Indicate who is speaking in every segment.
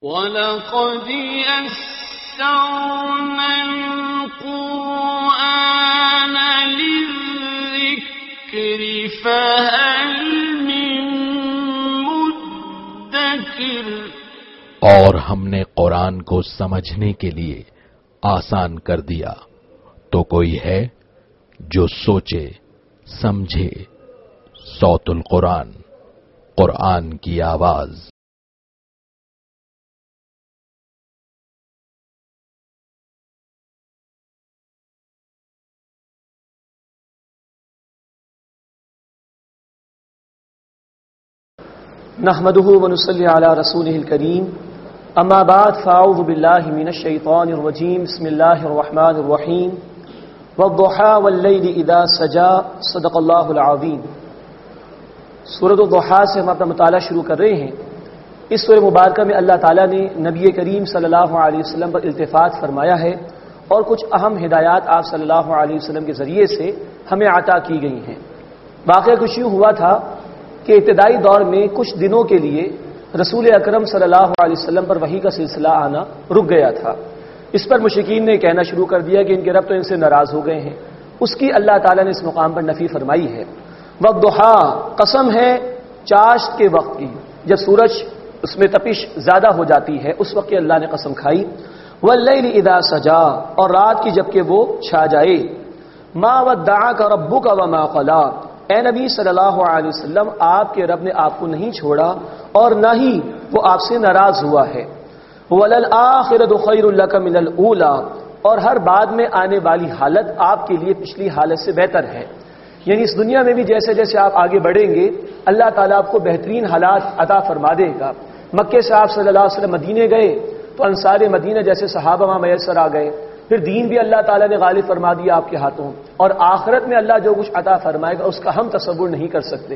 Speaker 1: وَلَقَدْ يَسَّرْنَا الْقُرْآنَ لِلذِّكْرِ فَهَلْ مِن مُّدَّكِرٍ۔
Speaker 2: اور ہم نے قرآن کو سمجھنے کے لیے آسان کر دیا، تو کوئی ہے جو سوچے سمجھے۔ صوت القرآن، قرآن کی آواز۔
Speaker 3: نحمده ونصلي على رسوله الكريم اما بعد فاعوذ بالله من الشيطان الرجيم بسم الله الرحمن الرحيم والضحى والليل اذا سجى صدق الله العظيم۔ سورۃ الضحیٰ سے ہم اپنا مطالعہ شروع کر رہے ہیں۔ اس سورہ مبارکہ میں اللہ تعالیٰ نے نبی کریم صلی اللہ علیہ وسلم پر التفات فرمایا ہے اور کچھ اہم ہدایات آپ صلی اللہ علیہ وسلم کے ذریعے سے ہمیں عطا کی گئی ہیں۔ واقعہ کچھ یوں ہوا تھا کہ ابتدائی دور میں کچھ دنوں کے لیے رسول اکرم صلی اللہ علیہ وسلم پر وحی کا سلسلہ آنا رک گیا تھا۔ اس پر مشرکین نے کہنا شروع کر دیا کہ ان کے رب تو ان سے ناراض ہو گئے ہیں۔ اس کی اللہ تعالیٰ نے اس مقام پر نفی فرمائی ہے۔ والضحیٰ، قسم ہے چاشت کے وقت کی، جب سورج اس میں تپش زیادہ ہو جاتی ہے اس وقت کی اللہ نے قسم کھائی۔ واللیل اذا سجا، اور رات کی جب کہ وہ چھا جائے۔ ما ودعک ربک وما قلی، اے نبی صلی اللہ علیہ وسلم آپ کے رب نے آپ کو نہیں چھوڑا اور نہ ہی وہ آپ سے ناراض ہوا ہے۔ وَلَلْآخِرَةُ خَيْرٌ لَكَ مِنَ الْأُولَىٰ، اور ہر بعد میں آنے والی حالت آپ کے لیے پچھلی حالت سے بہتر ہے۔ یعنی اس دنیا میں بھی جیسے جیسے آپ آگے بڑھیں گے اللہ تعالیٰ آپ کو بہترین حالات عطا فرما دے گا۔ مکے سے آپ صلی اللہ علیہ وسلم مدینے گئے تو انصار مدینہ جیسے صحابہ وہاں میسر آ گئے، پھر دین بھی اللہ تعالیٰ نے غالب فرما دیا آپ کے ہاتھوں، اور آخرت میں اللہ جو کچھ عطا فرمائے گا اس کا ہم تصور نہیں کر سکتے۔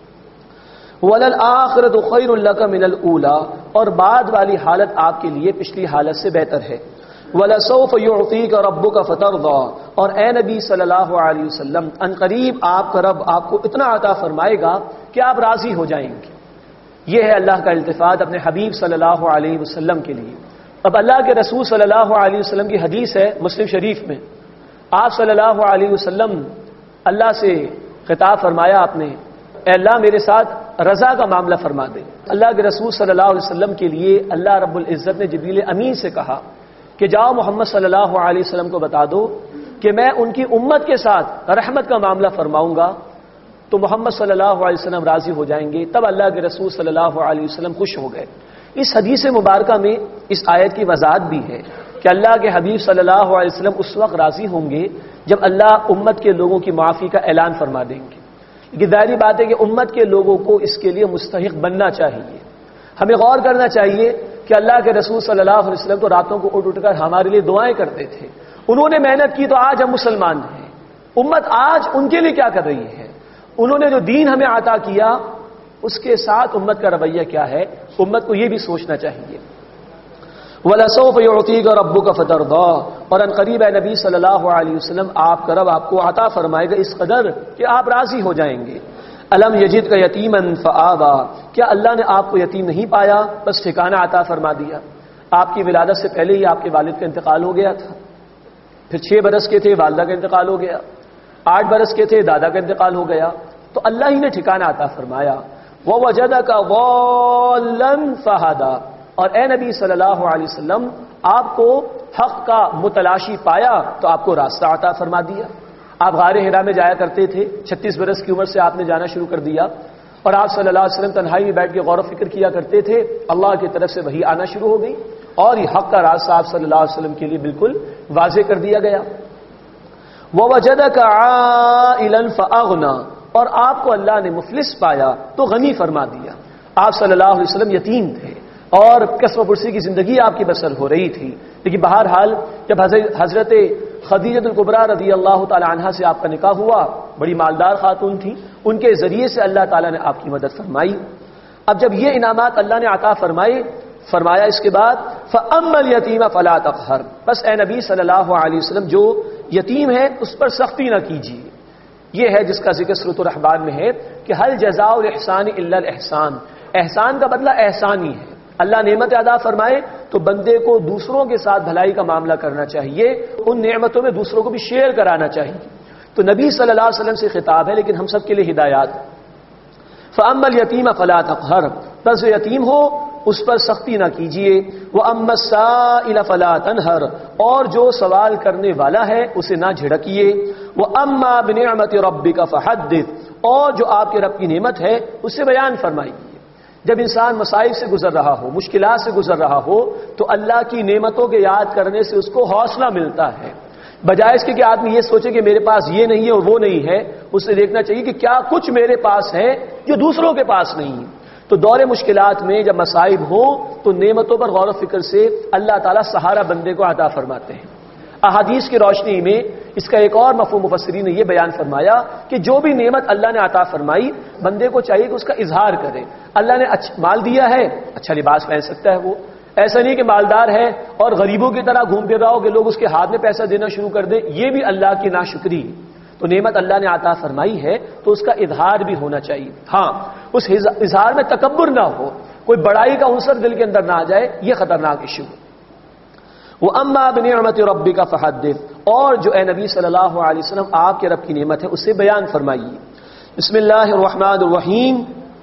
Speaker 3: وَلَلْآخِرَةُ خَيْرٌ لَكَ مِنَ الْأُولَىٰ، اور بعد والی حالت آپ کے لیے پچھلی حالت سے بہتر ہے۔ وَلَسَوْفَ يُعْطِيكَ رَبُّكَ فَتَرْضَىٰ، اور اے نبی صلی اللہ علیہ وسلم ان قریب آپ کا رب آپ کو اتنا عطا فرمائے گا کہ آپ راضی ہو جائیں گے۔ یہ ہے اللہ کا التفات اپنے حبیب صلی اللہ علیہ وسلم کے لیے۔ اب اللہ کے رسول صلی اللہ علیہ وسلم کی حدیث ہے مسلم شریف میں، آپ صلی اللہ علیہ وسلم اللہ سے خطاب فرمایا آپ نے، اے اللہ میرے ساتھ رضا کا معاملہ فرما دے۔ اللہ کے رسول صلی اللہ علیہ وسلم کے لیے اللہ رب العزت نے جبریل امین سے کہا کہ جاؤ محمد صلی اللہ علیہ وسلم کو بتا دو کہ میں ان کی امت کے ساتھ رحمت کا معاملہ فرماؤں گا تو محمد صلی اللہ علیہ وسلم راضی ہو جائیں گے۔ تب اللہ کے رسول صلی اللہ علیہ وسلم خوش ہو گئے۔ اس حدیث مبارکہ میں اس آیت کی وضاحت بھی ہے کہ اللہ کے حبیب صلی اللہ علیہ وسلم اس وقت راضی ہوں گے جب اللہ امت کے لوگوں کی معافی کا اعلان فرما دیں گے۔ یہ ظاہری بات ہے کہ امت کے لوگوں کو اس کے لیے مستحق بننا چاہیے۔ ہمیں غور کرنا چاہیے کہ اللہ کے رسول صلی اللہ علیہ وسلم تو راتوں کو اٹھ کر ہمارے لیے دعائیں کرتے تھے، انہوں نے محنت کی تو آج ہم مسلمان ہیں۔ امت آج ان کے لیے کیا کر رہی ہے؟ انہوں نے جو دین ہمیں عطا کیا اس کے ساتھ امت کا رویہ کیا ہے؟ امت کو یہ بھی سوچنا چاہیے۔ وَلَسَوْفَ يُعْطِيكَ رَبُّكَ فَتَرْضَىٰ، اور ان قریب اے نبی صلی اللہ علیہ وسلم آپ کا رب آپ کو عطا فرمائے گا اس قدر کہ آپ راضی ہو جائیں گے۔ أَلَمْ يَجِدْكَ يَتِيمًا فَآوَىٰ، کیا اللہ نے آپ کو یتیم نہیں پایا بس ٹھکانہ عطا فرما دیا؟ آپ کی ولادت سے پہلے ہی آپ کے والد کا انتقال ہو گیا تھا، پھر 6 برس کے تھے والدہ کا انتقال ہو گیا، 8 برس کے تھے دادا کا انتقال ہو گیا، تو اللہ ہی نے ٹھکانہ عطا فرمایا۔ وَوَجَدَكَ ضَالًّا فَهَدَىٰ، اور اے نبی صلی اللہ علیہ وسلم آپ کو حق کا متلاشی پایا تو آپ کو راستہ عطا فرما دیا۔ آپ غار حرا میں جایا کرتے تھے، 36 برس کی عمر سے آپ نے جانا شروع کر دیا، اور آپ صلی اللہ علیہ وسلم تنہائی میں بیٹھ کے غور و فکر کیا کرتے تھے، اللہ کی طرف سے وحی آنا شروع ہو گئی اور یہ حق کا راستہ آپ صلی اللہ علیہ وسلم کے لیے بالکل واضح کر دیا گیا۔ وَوَجَدَكَ عَائِلًا فَأَغْنَىٰ، اور آپ کو اللہ نے مفلس پایا تو غنی فرما دیا۔ آپ صلی اللہ علیہ وسلم یتیم تھے اور کسب و پرسی کی زندگی آپ کی بسر ہو رہی تھی، لیکن بہرحال جب حضرت خدیجہ الکبریٰ رضی اللہ تعالی عنہا سے آپ کا نکاح ہوا، بڑی مالدار خاتون تھی، ان کے ذریعے سے اللہ تعالیٰ نے آپ کی مدد فرمائی۔ اب جب یہ انعامات اللہ نے عطا فرمایا اس کے بعد فَأَمَّا الْيَتِيمَ فَلَا تَقْهَرْ، بس اے نبی صلی اللہ علیہ وسلم جو یتیم ہے اس پر سختی نہ کیجیے۔ یہ ہے جس کا ذکر سورۃ الرحمن میں ہے کہ هَلْ جَزَاءُ الْإِحْسَانِ إِلَّا الْإِحْسَانُ، احسان کا بدلہ احسان ہی ہے۔ اللہ نعمت عطا فرمائے تو بندے کو دوسروں کے ساتھ بھلائی کا معاملہ کرنا چاہیے، ان نعمتوں میں دوسروں کو بھی شیئر کرانا چاہیے۔ تو نبی صلی اللہ علیہ وسلم سے خطاب ہے، لیکن ہم سب کے لیے ہدایات۔ فَأَمَّا الْيَتِيمَ فَلَا تَقْهَرْ، بس جو یتیم ہو اس پر سختی نہ کیجیے۔ وَأَمَّا السَّائِلَ فَلَا تَنْهَرْ، اور جو سوال کرنے والا ہے اسے نہ جھڑکیے۔ وَأَمَّا بِنِعْمَةِ رَبِّكَ فَحَدِّثْ، اور جو آپ کے رب کی نعمت ہے اسے بیان فرمائیے۔ جب انسان مصائب سے گزر رہا ہو، مشکلات سے گزر رہا ہو، تو اللہ کی نعمتوں کے یاد کرنے سے اس کو حوصلہ ملتا ہے، بجائے اس کے کہ آدمی یہ سوچے کہ میرے پاس یہ نہیں ہے اور وہ نہیں ہے۔ اسے دیکھنا چاہیے کہ کیا کچھ میرے پاس ہے جو دوسروں کے پاس نہیں ہے۔ تو دور مشکلات میں جب مصائب ہوں تو نعمتوں پر غور و فکر سے اللہ تعالیٰ سہارا بندے کو عطا فرماتے ہیں۔ احادیث کی روشنی میں اس کا ایک اور مفہوم مفسرین نے یہ بیان فرمایا کہ جو بھی نعمت اللہ نے عطا فرمائی بندے کو چاہیے کہ اس کا اظہار کرے۔ اللہ نے مال دیا ہے، اچھا لباس پہن سکتا ہے وہ، ایسا نہیں کہ مالدار ہے اور غریبوں کی طرح گھوم پھر رہا ہو کہ لوگ اس کے ہاتھ میں پیسہ دینا شروع کر دیں، یہ بھی اللہ کی ناشکری۔ تو نعمت اللہ نے عطا فرمائی ہے تو اس کا اظہار بھی ہونا چاہیے۔ ہاں، اس اظہار میں تکبر نہ ہو، کوئی بڑائی کا عنصر دل کے اندر نہ آ جائے، یہ خطرناک ایشو ہے۔ وَأَمَّا بِنِعْمَةِ رَبِّكَ فَحَدِّثْ، اور جو اے نبی صلی اللہ علیہ وسلم آپ کے رب کی نعمت ہے اسے بیان فرمائیے۔ بسم اللہ الرحمن الرحیم۔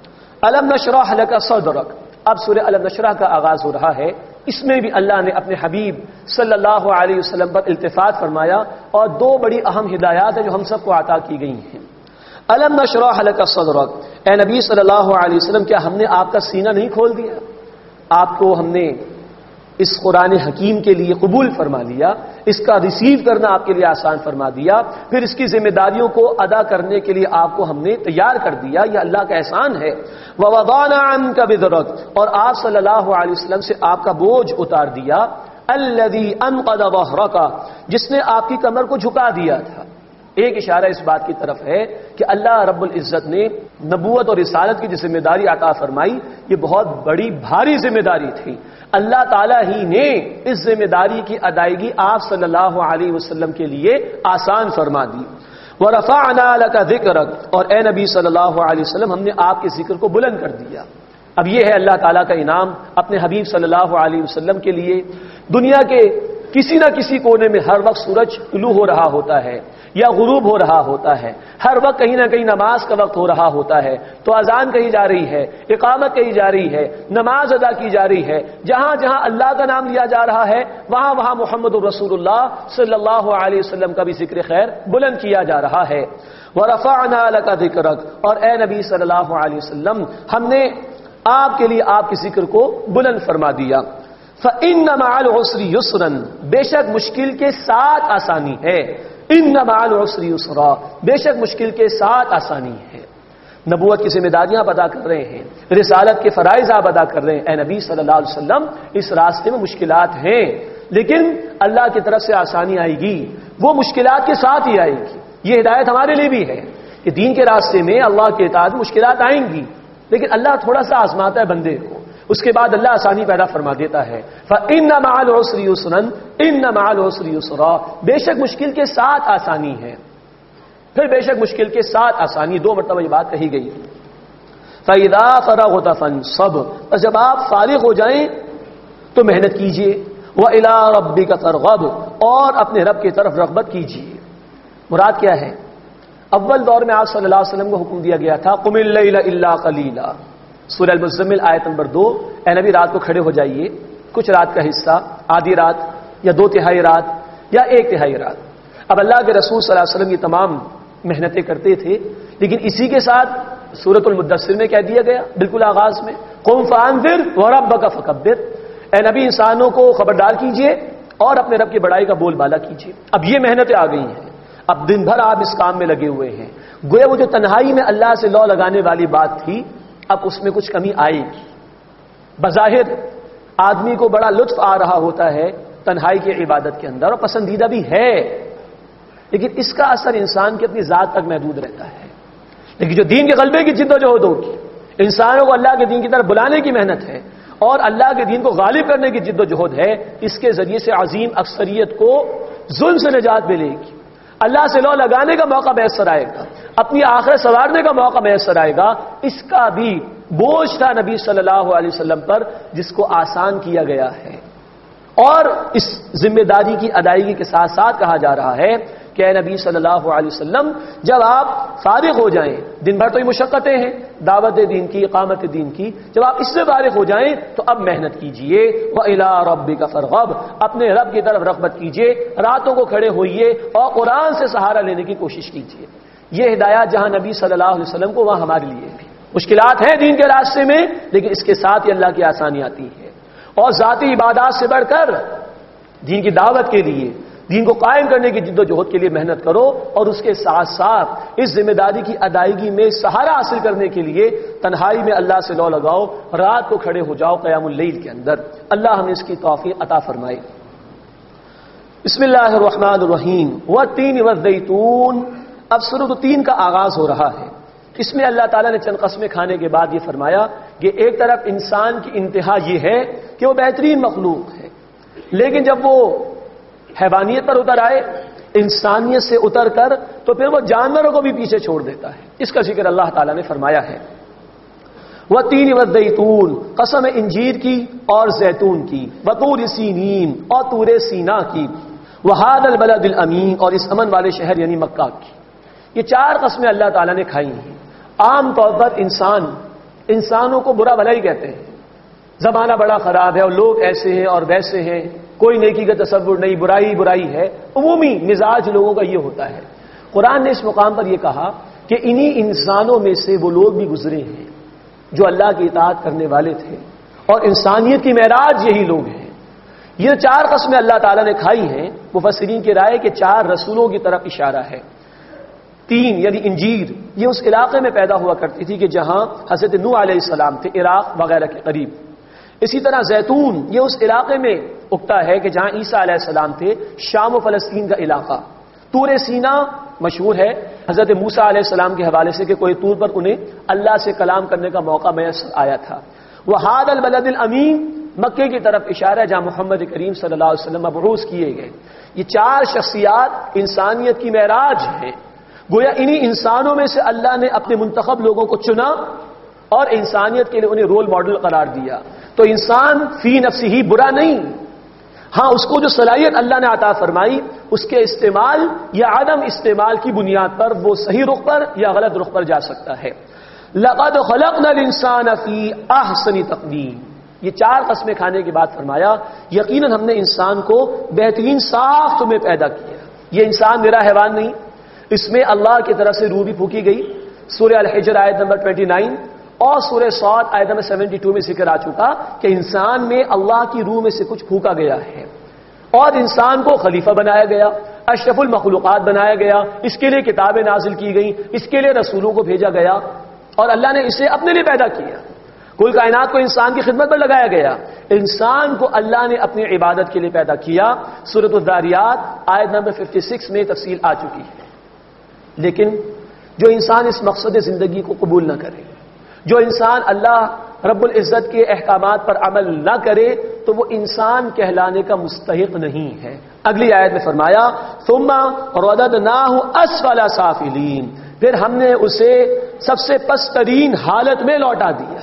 Speaker 3: الم نشرح لک صدرک، اب سورہ الم نشرح کا آغاز ہو رہا ہے۔ اس میں بھی اللہ نے اپنے حبیب صلی اللہ علیہ وسلم پر التفات فرمایا اور دو بڑی اہم ہدایات ہیں جو ہم سب کو عطا کی گئی ہیں۔ الم نشرح لک صدرک، اے نبی صلی اللہ علیہ وسلم کیا ہم نے آپ کا سینہ نہیں کھول دیا؟ آپ کو ہم نے اس قرآن حکیم کے لیے قبول فرما لیا، اس کا ریسیو کرنا آپ کے لیے آسان فرما دیا، پھر اس کی ذمہ داریوں کو ادا کرنے کے لیے آپ کو ہم نے تیار کر دیا، یہ اللہ کا احسان ہے۔ وَوَضَعْنَا عَنْكَ وِزْرَكَ، اور آپ صلی اللہ علیہ وسلم سے آپ کا بوجھ اتار دیا، الَّذِي أَنقَضَ ظَهْرَكَ، جس نے آپ کی کمر کو جھکا دیا تھا۔ ایک اشارہ اس بات کی طرف ہے کہ اللہ رب العزت نے نبوت اور رسالت کی جو ذمہ داری عطا فرمائی یہ بہت بڑی بھاری ذمہ داری تھی۔ اللہ تعالیٰ ہی نے اس ذمہ داری کی ادائیگی آپ صلی اللہ علیہ وسلم کے لیے آسان فرما دی۔ وَرَفَعْنَا لَكَ ذِكْرَكَ، اور اے نبی صلی اللہ علیہ وسلم ہم نے آپ کے ذکر کو بلند کر دیا۔ اب یہ ہے اللہ تعالیٰ کا انعام اپنے حبیب صلی اللہ علیہ وسلم کے لیے۔ دنیا کے کسی نہ کسی کونے میں ہر وقت سورج طلوع ہو رہا ہوتا ہے یا غروب ہو رہا ہوتا ہے، ہر وقت کہیں نہ کہیں نماز کا وقت ہو رہا ہوتا ہے، تو اذان کہی جا رہی ہے، اقامت کہی جا رہی ہے، نماز ادا کی جا رہی ہے، جہاں جہاں اللہ کا نام لیا جا رہا ہے وہاں وہاں محمد رسول اللہ صلی اللہ علیہ وسلم کا بھی ذکر خیر بلند کیا جا رہا ہے۔ وَرَفَعْنَا لَكَ ذِكْرَكَ، اور اے نبی صلی اللہ علیہ وسلم ہم نے آپ کے لیے آپ کے ذکر کو بلند فرما دیا۔ فَإِنَّ مَعَ الْعُسْرِ يُسْرًا، بے شک مشکل کے ساتھ آسانی ہے۔ إِنَّ مَعَ الْعُسْرِ يُسْرًا، بے شک مشکل کے ساتھ آسانی ہے۔ نبوت کی ذمہ داریاں آپ ادا کر رہے ہیں، رسالت کے فرائض آپ ادا کر رہے ہیں، اے نبی صلی اللہ علیہ وسلم اس راستے میں مشکلات ہیں، لیکن اللہ کی طرف سے آسانی آئے گی، وہ مشکلات کے ساتھ ہی آئے گی۔ یہ ہدایت ہمارے لیے بھی ہے کہ دین کے راستے میں اللہ کے اطاعت میں مشکلات آئیں گی، لیکن اللہ تھوڑا سا آزماتا ہے بندے کو، اس کے بعد اللہ آسانی پیدا فرما دیتا ہے۔ فَإِنَّ مَعَ الْعُسْرِ يُسْرًا إِنَّ مَعَ الْعُسْرِ يُسْرًا، بے شک مشکل کے ساتھ آسانی ہے، پھر بے شک مشکل کے ساتھ آسانی، دو مرتبہ یہ بات کہی گئی۔ فَإِذَا فَرَغْتَ فَانصَبْ، اور جب آپ فارغ ہو جائیں تو محنت کیجئے۔ وَإِلَىٰ رَبِّكَ فَارْغَب، اور اپنے رب کی طرف رغبت کیجئے۔ مراد کیا ہے؟ اول دور میں آپ صلی اللہ علیہ وسلم کو حکم دیا گیا تھا قُمِ اللَّيْلَ إِلَّا قَلِيلًا، سورہ المزمل آیت نمبر 2، اے نبی رات کو کھڑے ہو جائیے، کچھ رات کا حصہ، آدھی رات یا 2/3 رات یا 1/3 رات۔ اب اللہ کے رسول صلی اللہ علیہ وسلم یہ تمام محنتیں کرتے تھے، لیکن اسی کے ساتھ سورۃ المدثر میں کہہ دیا گیا بالکل آغاز میں قُمْ فَأَنذِرْ وَرَبَّكَ فَكَبِّرْ، اے نبی انسانوں کو خبردار کیجئے اور اپنے رب کی بڑائی کا بول بالا کیجئے۔ اب یہ محنتیں آ گئی ہیں، اب دن بھر آپ اس کام میں لگے ہوئے ہیں، گویا وہ جو تنہائی میں اللہ سے لو لگانے والی بات تھی اب اس میں کچھ کمی آئے گی۔ بظاہر آدمی کو بڑا لطف آ رہا ہوتا ہے تنہائی کی عبادت کے اندر اور پسندیدہ بھی ہے، لیکن اس کا اثر انسان کی اپنی ذات تک محدود رہتا ہے۔ لیکن جو دین کے غلبے کی جد و جہد ہوگی، انسانوں کو اللہ کے دین کی طرف بلانے کی محنت ہے اور اللہ کے دین کو غالب کرنے کی جد و جہد ہے، اس کے ذریعے سے عظیم اکثریت کو ظلم سے نجات ملے گی، اللہ سے لو لگانے کا موقع میسر آئے گا، اپنی آخرت سنوارنے کا موقع میسر آئے گا، اس کا بھی بوجھ تھا نبی صلی اللہ علیہ وسلم پر جس کو آسان کیا گیا ہے، اور اس ذمہ داری کی ادائیگی کے ساتھ ساتھ کہا جا رہا ہے کہ اے نبی صلی اللہ علیہ وسلم جب آپ فارغ ہو جائیں، دن بھر تو یہ مشقتیں ہیں دعوت دین کی، اقامت دین کی، جب آپ اس سے فارغ ہو جائیں تو اب محنت کیجئے، وَإِلَىٰ رَبِّكَ فَارْغَب، اپنے رب کی طرف رغبت کیجئے، راتوں کو کھڑے ہوئیے اور قرآن سے سہارا لینے کی کوشش کیجئے۔ یہ ہدایات جہاں نبی صلی اللہ علیہ وسلم کو، وہاں ہمارے لیے بھی مشکلات ہیں دین کے راستے میں، لیکن اس کے ساتھ ہی اللہ کی آسانی آتی ہے، اور ذاتی عبادات سے بڑھ کر دین کی دعوت کے لیے، دین کو قائم کرنے کی جد و جہد کے لیے محنت کرو، اور اس کے ساتھ ساتھ اس ذمہ داری کی ادائیگی میں سہارا حاصل کرنے کے لیے تنہائی میں اللہ سے لو لگاؤ، رات کو کھڑے ہو جاؤ قیام اللیل کے اندر۔ اللہ ہمیں اس کی توفیق عطا فرمائے۔ بسم اللہ الرحمن الرحیم، والتین والزیتون۔ اب سورۃ التین کا آغاز ہو رہا ہے۔ اس میں اللہ تعالیٰ نے چند قسمیں کھانے کے بعد یہ فرمایا کہ ایک طرف انسان کی انتہا یہ ہے کہ وہ بہترین مخلوق ہے، لیکن جب وہ حیوانیت پر اتر آئے، انسانیت سے اتر کر، تو پھر وہ جانوروں کو بھی پیچھے چھوڑ دیتا ہے۔ اس کا ذکر اللہ تعالیٰ نے فرمایا ہے۔ والتین والزیتون، قسم انجیر کی اور زیتون کی، وطور سینین، اور طور سینا کی، وہذا البلد الامین، اور اس امن والے شہر یعنی مکہ کی۔ یہ چار قسمیں اللہ تعالیٰ نے کھائی ہیں۔ عام طور پر انسانوں کو برا بھلا ہی کہتے ہیں، زمانہ بڑا خراب ہے اور لوگ ایسے ہیں اور ویسے ہیں، کوئی نیکی کا تصور نہیں، برائی ہے، عمومی مزاج لوگوں کا یہ ہوتا ہے۔ قرآن نے اس مقام پر یہ کہا کہ انہی انسانوں میں سے وہ لوگ بھی گزرے ہیں جو اللہ کی اطاعت کرنے والے تھے، اور انسانیت کی معراج یہی لوگ ہیں۔ یہ چار قسمیں اللہ تعالیٰ نے کھائی ہیں، مفسرین کی رائے کہ چار رسولوں کی طرف اشارہ ہے۔ تین یعنی انجیر، یہ اس علاقے میں پیدا ہوا کرتی تھی کہ جہاں حضرت نوح علیہ السلام تھے، عراق وغیرہ کے قریب۔ اسی طرح زیتون، یہ اس علاقے میں اگتا ہے کہ جہاں عیسیٰ علیہ السلام تھے، شام و فلسطین کا علاقہ۔ طور سینا مشہور ہے حضرت موسیٰ علیہ السلام کے حوالے سے کہ کوئی طور پر انہیں اللہ سے کلام کرنے کا موقع میسر آیا تھا۔ وہذا البلد الامین، مکے کی طرف اشارہ ہے جہاں محمد کریم صلی اللہ علیہ وسلم مبعوث کیے گئے۔ یہ چار شخصیات انسانیت کی معراج ہیں۔ گویا انہی انسانوں میں سے اللہ نے اپنے منتخب لوگوں کو چنا اور انسانیت کے لیے انہیں رول ماڈل قرار دیا۔ تو انسان فی نفسہ ہی برا نہیں، ہاں اس کو جو صلاحیت اللہ نے عطا فرمائی، اس کے استعمال یا عدم استعمال کی بنیاد پر وہ صحیح رخ پر یا غلط رخ پر جا سکتا ہے۔ لقد خلقنا الانسان فی احسن تقویم، یہ چار قسمیں کھانے کے بعد فرمایا یقیناً ہم نے انسان کو بہترین ساخت میں پیدا کیا۔ یہ انسان میرا حیوان نہیں، اس میں اللہ کی طرف سے روح بھی پھونکی گئی۔ سورہ الحجر آیت نمبر 29 اور سورہ صاد آیت نمبر 72 میں ذکر آ چکا کہ انسان میں اللہ کی روح میں سے کچھ پھونکا گیا ہے، اور انسان کو خلیفہ بنایا گیا، اشرف المخلوقات بنایا گیا، اس کے لیے کتابیں نازل کی گئیں، اس کے لیے رسولوں کو بھیجا گیا، اور اللہ نے اسے اپنے لیے پیدا کیا۔ کل کائنات کو انسان کی خدمت پر لگایا گیا۔ انسان کو اللہ نے اپنی عبادت کے لیے پیدا کیا۔ سورۃ الذاریات آیت نمبر 56 میں تفصیل آ چکی ہے۔ لیکن جو انسان اس مقصد زندگی کو قبول نہ کرے، جو انسان اللہ رب العزت کے احکامات پر عمل نہ کرے، تو وہ انسان کہلانے کا مستحق نہیں ہے۔ اگلی آیت میں فرمایا ثم رددناہ اسفل سافلین، پھر ہم نے اسے سب سے پسترین حالت میں لوٹا دیا۔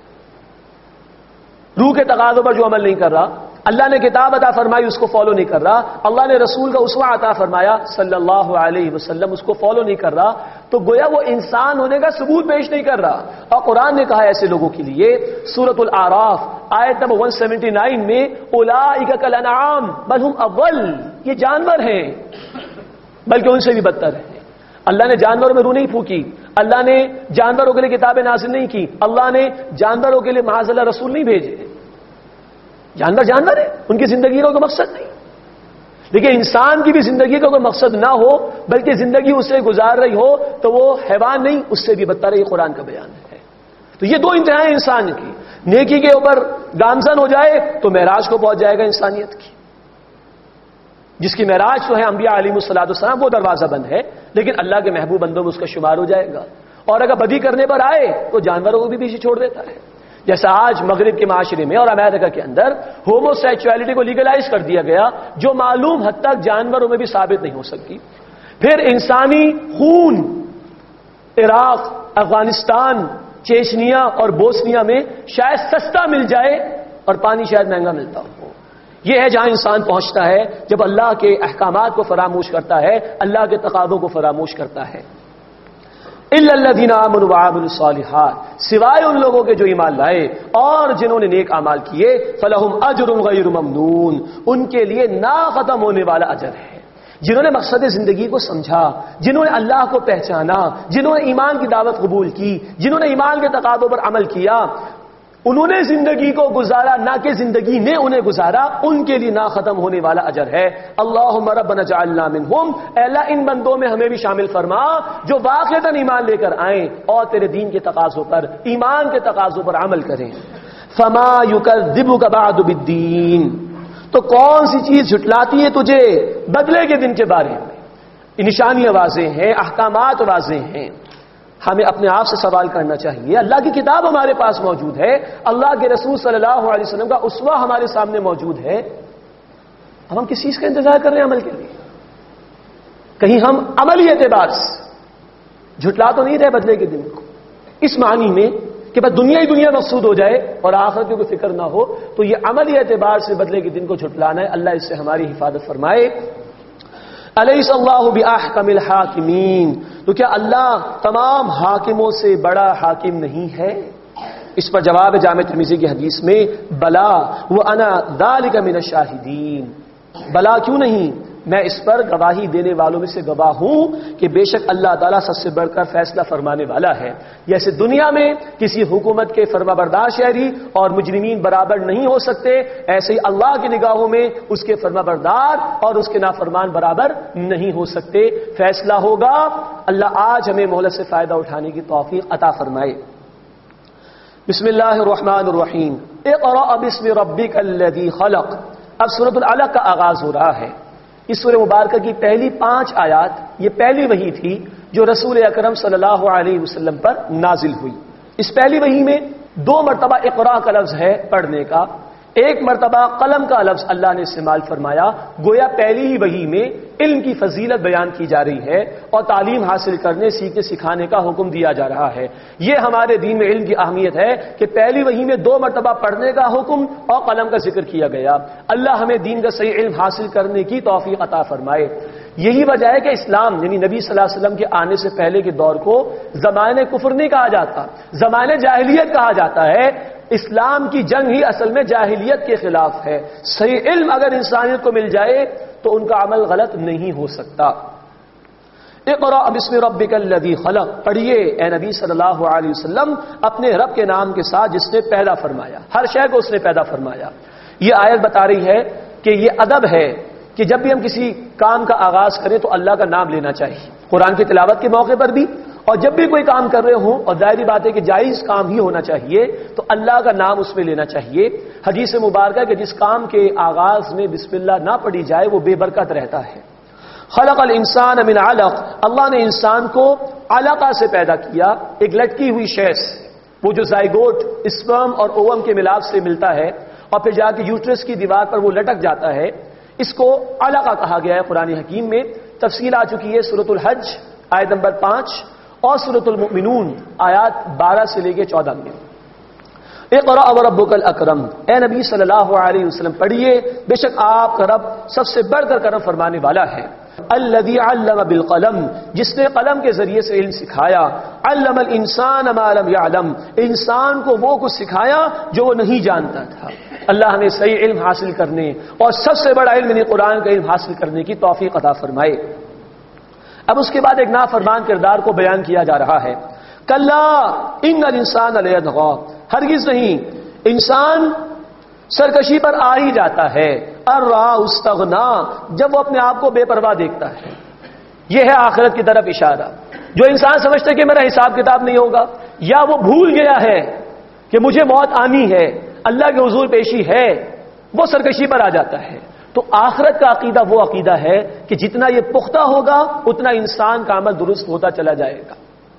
Speaker 3: روح کے تقاضوں پر جو عمل نہیں کر رہا، اللہ نے کتاب عطا فرمائی اس کو فالو نہیں کر رہا، اللہ نے رسول کا اسوہ عطا فرمایا صلی اللہ علیہ وسلم اس کو فالو نہیں کر رہا، تو گویا وہ انسان ہونے کا ثبوت پیش نہیں کر رہا۔ اور قرآن نے کہا ایسے لوگوں کے لیے سورۃ الاعراف آیت نمبر 179 میں اولئک کالانعام بل ہم اضل، یہ جانور ہیں بلکہ ان سے بھی بدتر ہیں۔ اللہ نے جانوروں میں روح نہیں پھونکی، اللہ نے جانوروں کے لیے کتابیں نازل نہیں کی، اللہ نے جانوروں کے لیے معاذ اللہ رسول نہیں بھیجے۔ جانور ہے، ان کی زندگی کا کوئی مقصد نہیں، لیکن انسان کی بھی زندگی کا کوئی مقصد نہ ہو بلکہ زندگی اسے گزار رہی ہو تو وہ حیوان نہیں، اس سے بھی بدتر ہے۔ یہ قرآن کا بیان ہے۔ تو یہ دو انتہائیں انسان کی، نیکی کے اوپر گامزن ہو جائے تو معراج کو پہنچ جائے گا انسانیت کی، جس کی معراج تو ہے انبیاء علیہم الصلوۃ والسلام، وہ دروازہ بند ہے، لیکن اللہ کے محبوب بندوں میں اس کا شمار ہو جائے گا۔ اور اگر بدی کرنے پر آئے تو جانوروں کو بھی پیچھے چھوڑ دیتا ہے، جیسا آج مغرب کے معاشرے میں اور امریکہ کے اندر ہومو سیکچولیٹی کو لیگلائز کر دیا گیا، جو معلوم حد تک جانوروں میں بھی ثابت نہیں ہو سکتی۔ پھر انسانی خون عراق، افغانستان، چیچنیا اور بوسنیا میں شاید سستا مل جائے اور پانی شاید مہنگا ملتا ہو. یہ ہے جہاں انسان پہنچتا ہے جب اللہ کے احکامات کو فراموش کرتا ہے, اللہ کے تقاضوں کو فراموش کرتا ہے. الا الذین آمنوا وعملوا الصالحات, سوائے ان لوگوں کے جو ایمان لائے اور جنہوں نے نیک اعمال کیے, فلہم اجر غیر ممنون, ان کے لیے نا ختم ہونے والا اجر ہے. جنہوں نے مقصد زندگی کو سمجھا, جنہوں نے اللہ کو پہچانا, جنہوں نے ایمان کی دعوت قبول کی, جنہوں نے ایمان کے تقاضوں پر عمل کیا, انہوں نے زندگی کو گزارا نہ کہ زندگی نے انہیں گزارا, ان کے لیے نہ ختم ہونے والا اجر ہے. اللہم ربنا اجعلنا منہم, اے اللہ ان بندوں میں ہمیں بھی شامل فرما جو واقعتاً ایمان لے کر آئیں اور تیرے دین کے تقاضوں پر, ایمان کے تقاضوں پر عمل کریں. فما یکذبک بعد بالدین, تو کون سی چیز جھٹلاتی ہے تجھے بدلے کے دن کے بارے میں؟ نشانیاں واضح ہیں, احکامات واضح ہیں. ہمیں اپنے آپ سے سوال کرنا چاہیے. اللہ کی کتاب ہمارے پاس موجود ہے, اللہ کے رسول صلی اللہ علیہ وسلم کا اسوہ ہمارے سامنے موجود ہے. اب ہم کس چیز کا انتظار کر رہے ہیں عمل کے لیے؟ کہیں ہم عملی اعتبار سے جھٹلا تو نہیں رہے بدلے کے دن کو, اس معنی میں کہ بس دنیا ہی دنیا مقصود ہو جائے اور آخرت کی کوئی فکر نہ ہو, تو یہ عملی اعتبار سے بدلے کے دن کو جھٹلانا ہے. اللہ اس سے ہماری حفاظت فرمائے. الیس اللہ باحکم الحاکمین, تو کیا اللہ تمام حاکموں سے بڑا حاکم نہیں ہے؟ اس پر جواب ہے جامع ترمذی کی حدیث میں, بلا وانا ذالک من الشاہدین, بلا کیوں نہیں, میں اس پر گواہی دینے والوں میں سے گواہ ہوں کہ بے شک اللہ تعالیٰ سب سے بڑھ کر فیصلہ فرمانے والا ہے. جیسے دنیا میں کسی حکومت کے فرما بردار شہری اور مجرمین برابر نہیں ہو سکتے, ایسے ہی اللہ کی نگاہوں میں اس کے فرما بردار اور اس کے نافرمان برابر نہیں ہو سکتے. فیصلہ ہوگا. اللہ آج ہمیں مہلت سے فائدہ اٹھانے کی توفیق عطا فرمائے. بسم اللہ الرحمن الرحیم. اقرأ باسم ربک الذی خلق. اب سورۃ العلق کا آغاز ہو رہا ہے. اس سورہ مبارکہ کی پہلی 5 آیات یہ پہلی وحی تھی جو رسول اکرم صلی اللہ علیہ وسلم پر نازل ہوئی. اس پہلی وحی میں 2 مرتبہ اقرا کا لفظ ہے پڑھنے کا, 1 مرتبہ قلم کا لفظ اللہ نے استعمال فرمایا. گویا پہلی ہی وحی میں علم کی فضیلت بیان کی جا رہی ہے اور تعلیم حاصل کرنے, سیکھنے سکھانے کا حکم دیا جا رہا ہے. یہ ہمارے دین میں علم کی اہمیت ہے کہ پہلی وحی میں 2 مرتبہ پڑھنے کا حکم اور قلم کا ذکر کیا گیا. اللہ ہمیں دین کا صحیح علم حاصل کرنے کی توفیق عطا فرمائے. یہی وجہ ہے کہ اسلام یعنی نبی صلی اللہ علیہ وسلم کے آنے سے پہلے کے دور کو زمانہ کفر نہیں کہا جاتا, زمانہ جاہلیت کہا جاتا ہے. اسلام کی جنگ ہی اصل میں جاہلیت کے خلاف ہے. صحیح علم اگر انسانیت کو مل جائے تو ان کا عمل غلط نہیں ہو سکتا. اقرأ باسم ربک الذی خلق, پڑھیے اے نبی صلی اللہ علیہ وسلم اپنے رب کے نام کے ساتھ جس نے پیدا فرمایا. ہر شے کو اس نے پیدا فرمایا. یہ آیت بتا رہی ہے کہ یہ ادب ہے کہ جب بھی ہم کسی کام کا آغاز کریں تو اللہ کا نام لینا چاہیے, قرآن کی تلاوت کے موقع پر بھی, اور جب بھی کوئی کام کر رہے ہوں, اور ظاہری بات ہے کہ جائز کام ہی ہونا چاہیے, تو اللہ کا نام اس میں لینا چاہیے. حدیث مبارکہ کہ جس کام کے آغاز میں بسم اللہ نہ پڑھی جائے وہ بے برکت رہتا ہے. خلق الانسان من علق, اللہ نے انسان کو علقہ سے پیدا کیا, ایک لٹکی ہوئی شے سے. وہ جو زائگوٹ اسپرم اور اووم کے ملاپ سے ملتا ہے اور پھر جا کے یوٹرس کی دیوار پر وہ لٹک جاتا ہے, اس کو علقہ کہا گیا ہے. قرآن حکیم میں تفصیل آ چکی ہے سورۃ الحج آیت نمبر 5 اور سورۃ المؤمنون آیات 12 سے لے کے 14 میں. اقرأ وربک الاکرم, اے نبی صلی اللہ علیہ وسلم پڑھیے بے شک آپ کا رب سب سے بڑھ کر کرم فرمانے والا ہے. الذی علم بالقلم, جس نے قلم کے ذریعے سے علم سکھایا. علم الانسان ما لم يعلم, انسان کو وہ کچھ سکھایا جو وہ نہیں جانتا تھا. اللہ ہمیں صحیح علم حاصل کرنے اور سب سے بڑا علم یعنی قرآن کا علم حاصل کرنے کی توفیق عطا فرمائے. اب اس کے بعد ایک نافرمان کردار کو بیان کیا جا رہا ہے. کلا ان الانسان لیطغی, ہرگز نہیں, انسان سرکشی پر آ ہی جاتا ہے. ارآ استغنا, جب وہ اپنے آپ کو بے پرواہ دیکھتا ہے. یہ ہے آخرت کی طرف اشارہ. جو انسان سمجھتا ہے کہ میرا حساب کتاب نہیں ہوگا, یا وہ بھول گیا ہے کہ مجھے موت آنی ہے, اللہ کے حضور پیشی ہے, وہ سرکشی پر آ جاتا ہے. تو آخرت کا عقیدہ وہ عقیدہ ہے کہ جتنا یہ پختہ ہوگا اتنا انسان کا عمل درست ہوتا چلا جائے گا.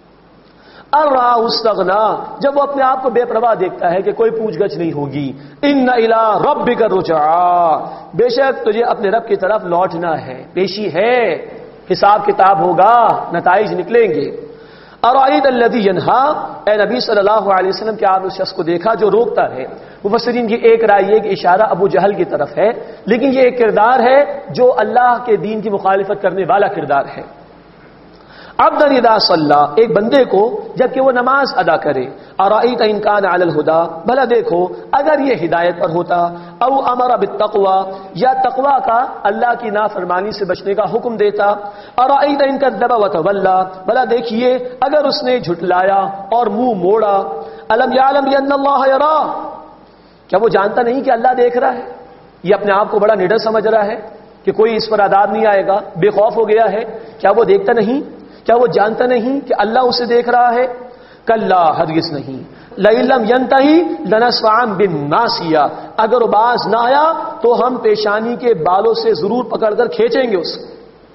Speaker 3: ارآ استغنا, جب وہ اپنے آپ کو بے پرواہ دیکھتا ہے کہ کوئی پوچھ گچھ نہیں ہوگی. ان الی ربک الرجعا, بے شک تجھے اپنے رب کی طرف لوٹنا ہے, پیشی ہے, حساب کتاب ہوگا, نتائج نکلیں گے. ارائیت الذی ینہا، اے نبی صلی اللہ علیہ وسلم کیا آپ اس شخص کو دیکھا جو روکتا ہے؟ مفسرین کی ایک رائے یہ کہ اشارہ ابو جہل کی طرف ہے، لیکن یہ ایک کردار ہے جو اللہ کے دین کی مخالفت کرنے والا کردار ہے۔ عبدًا اذا صلی، ایک بندے کو جبکہ وہ نماز ادا کرے، ارائیت ان کان علی الہدی، بھلا دیکھو اگر یہ ہدایت پر ہوتا، او امر بالتقوی، یا تقوی کا اللہ کی نافرمانی سے بچنے کا حکم دیتا، ارائیت ان کذب وتولی، بھلا دیکھیے اگر اس نے جھٹلایا اور منہ موڑا، الم یعلم بان اللہ یرا، کیا وہ جانتا نہیں کہ اللہ دیکھ رہا ہے؟ یہ اپنے آپ کو بڑا نڈر سمجھ رہا ہے کہ کوئی اس پر عذاب نہیں آئے گا، بے خوف ہو گیا ہے، کیا وہ دیکھتا نہیں؟ کیا وہ جانتا نہیں کہ اللہ اسے دیکھ رہا ہے؟ کلا، ہرگز نہیں، لئن لم ینتہی لنسفعا بالناصیہ، اگر وہ باز نہ آیا تو ہم پیشانی کے بالوں سے ضرور پکڑ کر کھینچیں گے اس کو۔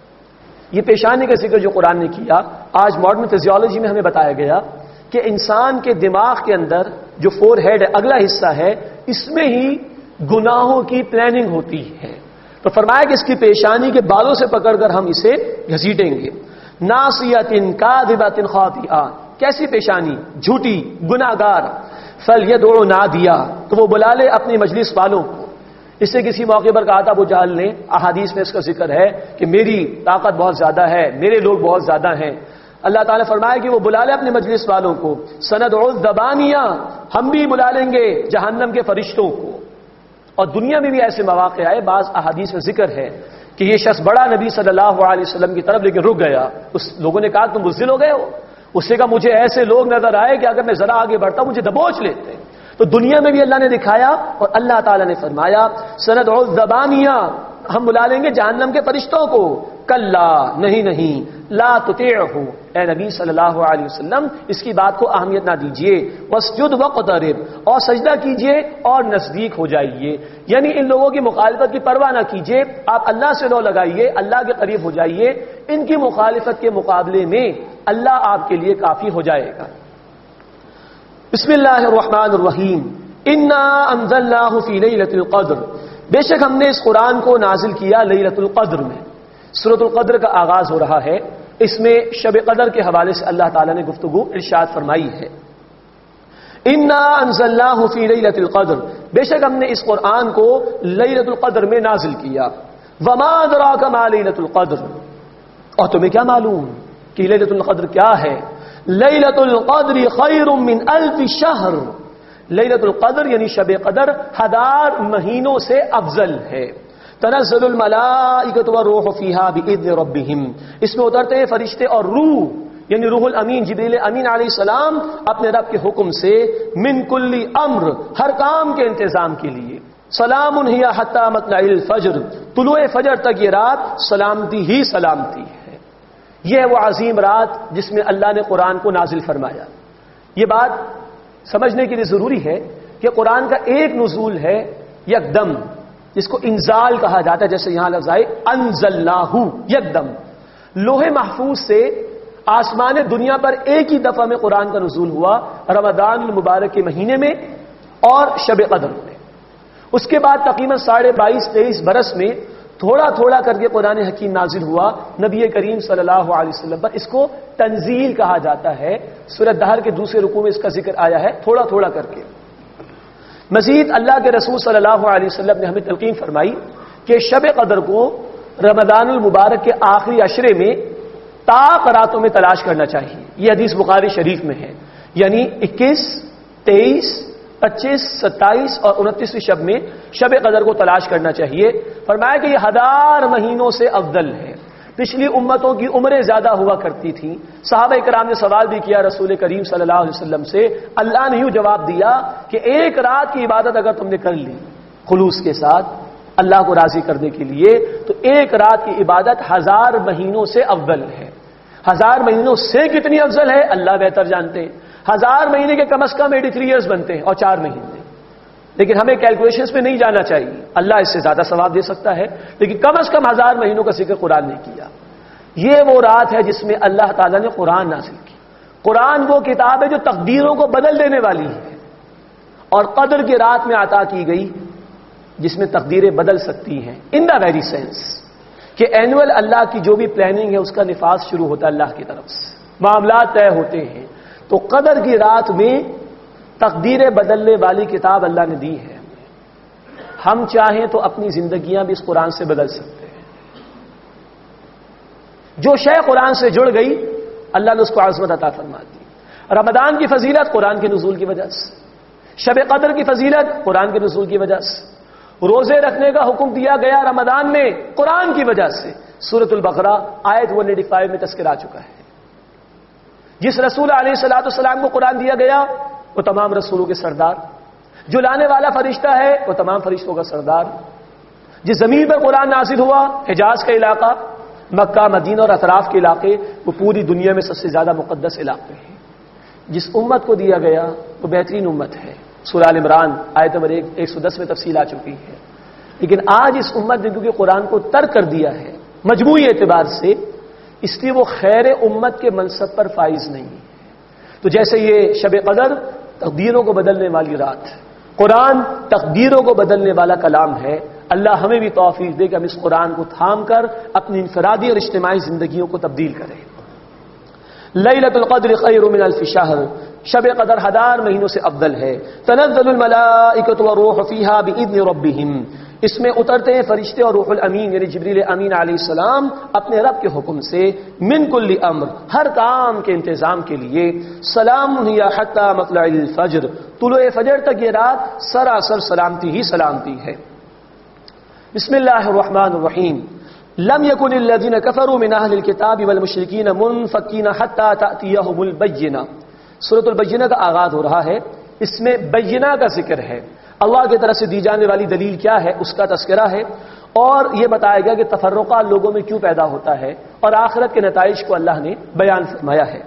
Speaker 3: یہ پیشانی کا ذکر جو قرآن نے کیا، آج ماڈرن فزیولوجی میں ہمیں بتایا گیا کہ انسان کے دماغ کے اندر جو فور ہیڈ ہے، اگلا حصہ ہے، اس میں ہی گناہوں کی پلاننگ ہوتی ہے۔ تو فرمایا کہ اس کی پیشانی کے بالوں سے پکڑ کر ہم اسے گھسیٹیں گے۔ ناصیۃ کاذبۃ خاطئہ، کیسی پیشانی؟ جھوٹی، گناہگار۔ فلیدع نادیہ، تو وہ بلا لے اپنی مجلس والوں کو۔ اس سے کسی موقع پر کہا تھا ابو جہل نے، احادیث میں اس کا ذکر ہے کہ میری طاقت بہت زیادہ ہے، میرے لوگ بہت زیادہ ہیں۔ اللہ تعالیٰ فرمایا کہ وہ بلا لے اپنے مجلس والوں کو۔ سندع الزبانیہ، ہم بھی بلا لیں گے جہنم کے فرشتوں کو۔ اور دنیا میں بھی ایسے مواقع آئے، بعض احادیث میں ذکر ہے کہ یہ شخص بڑا نبی صلی اللہ علیہ وسلم کی طرف، لیکن رک گیا۔ اس لوگوں نے کہا تم بزدل ہو گئے ہو؟ اس سے کہا مجھے ایسے لوگ نظر آئے کہ اگر میں ذرا آگے بڑھتا مجھے دبوچ لیتے۔ تو دنیا میں بھی اللہ نے دکھایا، اور اللہ تعالیٰ نے فرمایا سندع الزبانیہ، ہم بلا لیں گے جہنم کے فرشتوں کو۔ کلا، نہیں نہیں، لا تطیعہ، اے نبی صلی اللہ علیہ وسلم اس کی بات کو اہمیت نہ دیجیے۔ واسجد واقترب، اور سجدہ کیجیے اور نزدیک ہو جائیے، یعنی ان لوگوں کی مخالفت کی پرواہ نہ کیجیے، آپ اللہ سے لو لگائیے، اللہ کے قریب ہو جائیے، ان کی مخالفت کے مقابلے میں اللہ آپ کے لیے کافی ہو جائے گا۔ بسم اللہ الرحمن الرحیم، انا انزلناہ فی لیلۃ القدر، بے شک ہم نے اس قرآن کو نازل کیا لیلۃ القدر میں۔ سورۃ القدر کا آغاز ہو رہا ہے، اس میں شب قدر کے حوالے سے اللہ تعالیٰ نے گفتگو ارشاد فرمائی ہے۔ انا انزلناہ فی لیلۃ القدر، بے شک ہم نے اس قرآن کو لیلۃ القدر میں نازل کیا۔ وما ادراک ما لیلۃ القدر، اور تمہیں کیا معلوم کہ لیلۃ القدر کیا ہے؟ لیلۃ القدر خیر من الف شہر، لیلۃ القدر یعنی شب قدر 1000 مہینوں سے افضل ہے۔ تنزل الملائکۃ والروح فیہا باذن ربہم، اس میں اترتے ہیں فرشتے اور روح یعنی روح الامین جبریل امین علیہ السلام اپنے رب کے حکم سے، من کل امر، ہر کام کے انتظام کے لیے۔ سلام ہی حتی مطلع الفجر، طلوع فجر تک یہ رات سلامتی ہی سلامتی ہے۔ یہ ہے وہ عظیم رات جس میں اللہ نے قرآن کو نازل فرمایا۔ یہ بات سمجھنے کے لیے ضروری ہے کہ قرآن کا ایک نزول ہے یکدم، جس کو انزال کہا جاتا ہے، جیسے یہاں لفظ آئے انزلناہ، یکدم لوح محفوظ سے آسمان دنیا پر ایک ہی دفعہ میں قرآن کا نزول ہوا، رمضان المبارک کے مہینے میں اور شب قدر میں۔ اس کے بعد تقریباً 22-23 برس میں تھوڑا تھوڑا کر کے قرآن حکیم نازل ہوا نبی کریم صلی اللہ علیہ وسلم پر۔ اس کو تنزیل کہا جاتا ہے۔ سورۃ دہر کے دوسرے رکوع میں اس کا ذکر آیا ہے، تھوڑا تھوڑا کر کے۔ مزید اللہ کے رسول صلی اللہ علیہ وسلم نے ہمیں تلقین فرمائی کہ شب قدر کو رمضان المبارک کے آخری عشرے میں طاق راتوں میں تلاش کرنا چاہیے۔ یہ حدیث بخاری شریف میں ہے، یعنی 21، 23، 25، 27 اور 29ویں شب میں شب قدر کو تلاش کرنا چاہیے۔ فرمایا کہ یہ 1000 مہینوں سے افضل ہے۔ پچھلی امتوں کی عمریں زیادہ ہوا کرتی تھیں۔ صحابہ کرام نے سوال بھی کیا رسول کریم صلی اللہ علیہ وسلم سے، اللہ نے یوں جواب دیا کہ ایک رات کی عبادت اگر تم نے کر لی خلوص کے ساتھ اللہ کو راضی کرنے کے لیے، تو ایک رات کی عبادت 1000 مہینوں سے افضل ہے۔ 1000 مہینوں سے کتنی افضل ہے اللہ بہتر جانتے ہیں۔ 1000 مہینے کے کم از کم 83 ایئرز بنتے ہیں اور 4 مہینے، لیکن ہمیں کیلکولیشنز پہ نہیں جانا چاہیے، اللہ اس سے زیادہ ثواب دے سکتا ہے، لیکن کم از کم 1000 مہینوں کا ذکر قرآن نے کیا۔ یہ وہ رات ہے جس میں اللہ تعالیٰ نے قرآن نازل کی۔ قرآن وہ کتاب ہے جو تقدیروں کو بدل دینے والی ہے، اور قدر کی رات میں عطا کی گئی جس میں تقدیریں بدل سکتی ہیں، ان دا ویری سینس کہ اینول اللہ کی جو بھی پلاننگ ہے اس کا نفاذ شروع ہوتا ہے اللہ کی طرف سے۔ معاملات طے ہوتے ہیں. تو قدر کی رات میں تقدیریں بدلنے والی کتاب اللہ نے دی ہے. ہم چاہیں تو اپنی زندگیاں بھی اس قرآن سے بدل سکتے ہیں. جو شے قرآن سے جڑ گئی اللہ نے اس کو عظمت عطا فرما دی. رمضان کی فضیلت قرآن کے نزول کی وجہ سے، شب قدر کی فضیلت قرآن کے نزول کی وجہ سے، روزے رکھنے کا حکم دیا گیا رمضان میں قرآن کی وجہ سے. سورۃ البقرہ آیت 185 میں تذکرہ آ چکا ہے. جس رسول علیہ الصلوۃ والسلام کو قرآن دیا گیا وہ تمام رسولوں کے سردار، جو لانے والا فرشتہ ہے وہ تمام فرشتوں کا سردار. جس زمین پر قرآن نازل ہوا حجاز کا علاقہ، مکہ مدینہ اور اطراف کے علاقے، وہ پوری دنیا میں سب سے زیادہ مقدس علاقے ہیں. جس امت کو دیا گیا وہ بہترین امت ہے. سورہ آل عمران آیت نمبر 110 میں تفصیل آ چکی ہے. لیکن آج اس امت نے کیونکہ قرآن کو ترک کر دیا ہے مجموعی اعتبار سے، اس لیے وہ خیر امت کے منصب پر فائز نہیں ہے. تو جیسے یہ شب قدر تقدیروں کو بدلنے والی رات، قرآن تقدیروں کو بدلنے والا کلام ہے. اللہ ہمیں بھی توفیق دے کہ ہم اس قرآن کو تھام کر اپنی انفرادی اور اجتماعی زندگیوں کو تبدیل کریں. لیلۃ القدر خیر من الف شہر، شب قدر 1000 مہینوں سے افضل ہے. تنزل الملائکۃ والروح فیہا باذن ربہم، اس میں اترتے ہیں فرشتے اور روح الامین یعنی جبریل امین علیہ السلام اپنے رب کے حکم سے. من کل امر، ہر کام کے انتظام کے لیے. سلام ہی حتی مطلع الفجر، طلوع فجر تک یہ رات سراسر سلامتی ہی سلامتی ہے. بسم اللہ الرحمن الرحیم. لم يكن الذين كفروا من اهل الكتاب والمشركين منفكين حتى تاتيهم البينه. سورۃ البینہ کا آغاز ہو رہا ہے. اس میں بینہ کا ذکر ہے. اللہ کی طرف سے دی جانے والی دلیل کیا ہے اس کا تذکرہ ہے، اور یہ بتایا گیا کہ تفرقہ لوگوں میں کیوں پیدا ہوتا ہے، اور آخرت کے نتائج کو اللہ نے بیان فرمایا ہے.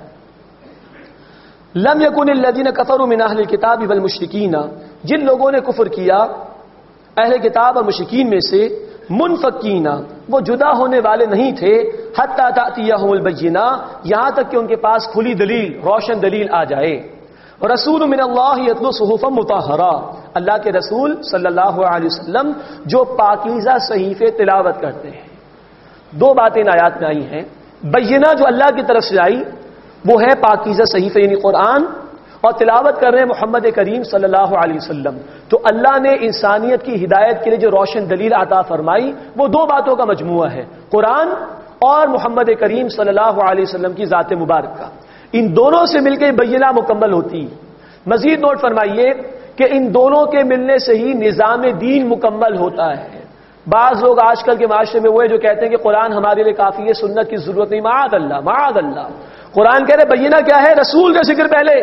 Speaker 3: لم يكن الذين كفروا من اهل الكتاب والمشركين، جن لوگوں نے کفر کیا اہل کتاب اور مشرکین میں سے، منفکین، وہ جدا ہونے والے نہیں تھے، حتی تأتیہم البینہ، یہاں تک کہ ان کے پاس کھلی دلیل، روشن دلیل آ جائے. رسول من اللہ یتلو صحفا مطہرہ، اللہ کے رسول صلی اللہ علیہ وسلم جو پاکیزہ صحیفے تلاوت کرتے ہیں. دو باتیں آیات میں آئی ہیں. بینہ جو اللہ کی طرف سے آئی وہ ہے پاکیزہ صحیفے یعنی قرآن، اور تلاوت کر رہے ہیں محمد کریم صلی اللہ علیہ وسلم. تو اللہ نے انسانیت کی ہدایت کے لیے جو روشن دلیل عطا فرمائی وہ دو باتوں کا مجموعہ ہے، قرآن اور محمد کریم صلی اللہ علیہ وسلم کی ذات مبارکہ. ان دونوں سے مل کے بینہ مکمل ہوتی. مزید نوٹ فرمائیے کہ ان دونوں کے ملنے سے ہی نظام دین مکمل ہوتا ہے. بعض لوگ آج کل کے معاشرے میں وہ ہے جو کہتے ہیں کہ قرآن ہمارے لیے کافی ہے، سنت کی ضرورت نہیں. معاذ اللہ معاذ اللہ. قرآن کہہ رہے بینہ کیا ہے؟ رسول کا ذکر پہلے.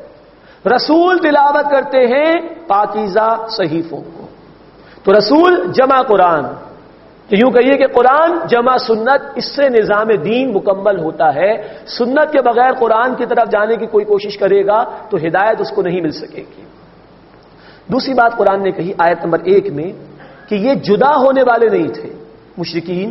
Speaker 3: رسول تلاوت کرتے ہیں پاکیزہ صحیفوں کو. تو رسول جمع قرآن، تو یوں کہیے کہ قرآن جمع سنت، اس سے نظام دین مکمل ہوتا ہے. سنت کے بغیر قرآن کی طرف جانے کی کوئی کوشش کرے گا تو ہدایت اس کو نہیں مل سکے گی. دوسری بات قرآن نے کہی آیت نمبر 1 میں کہ یہ جدا ہونے والے نہیں تھے، مشرکین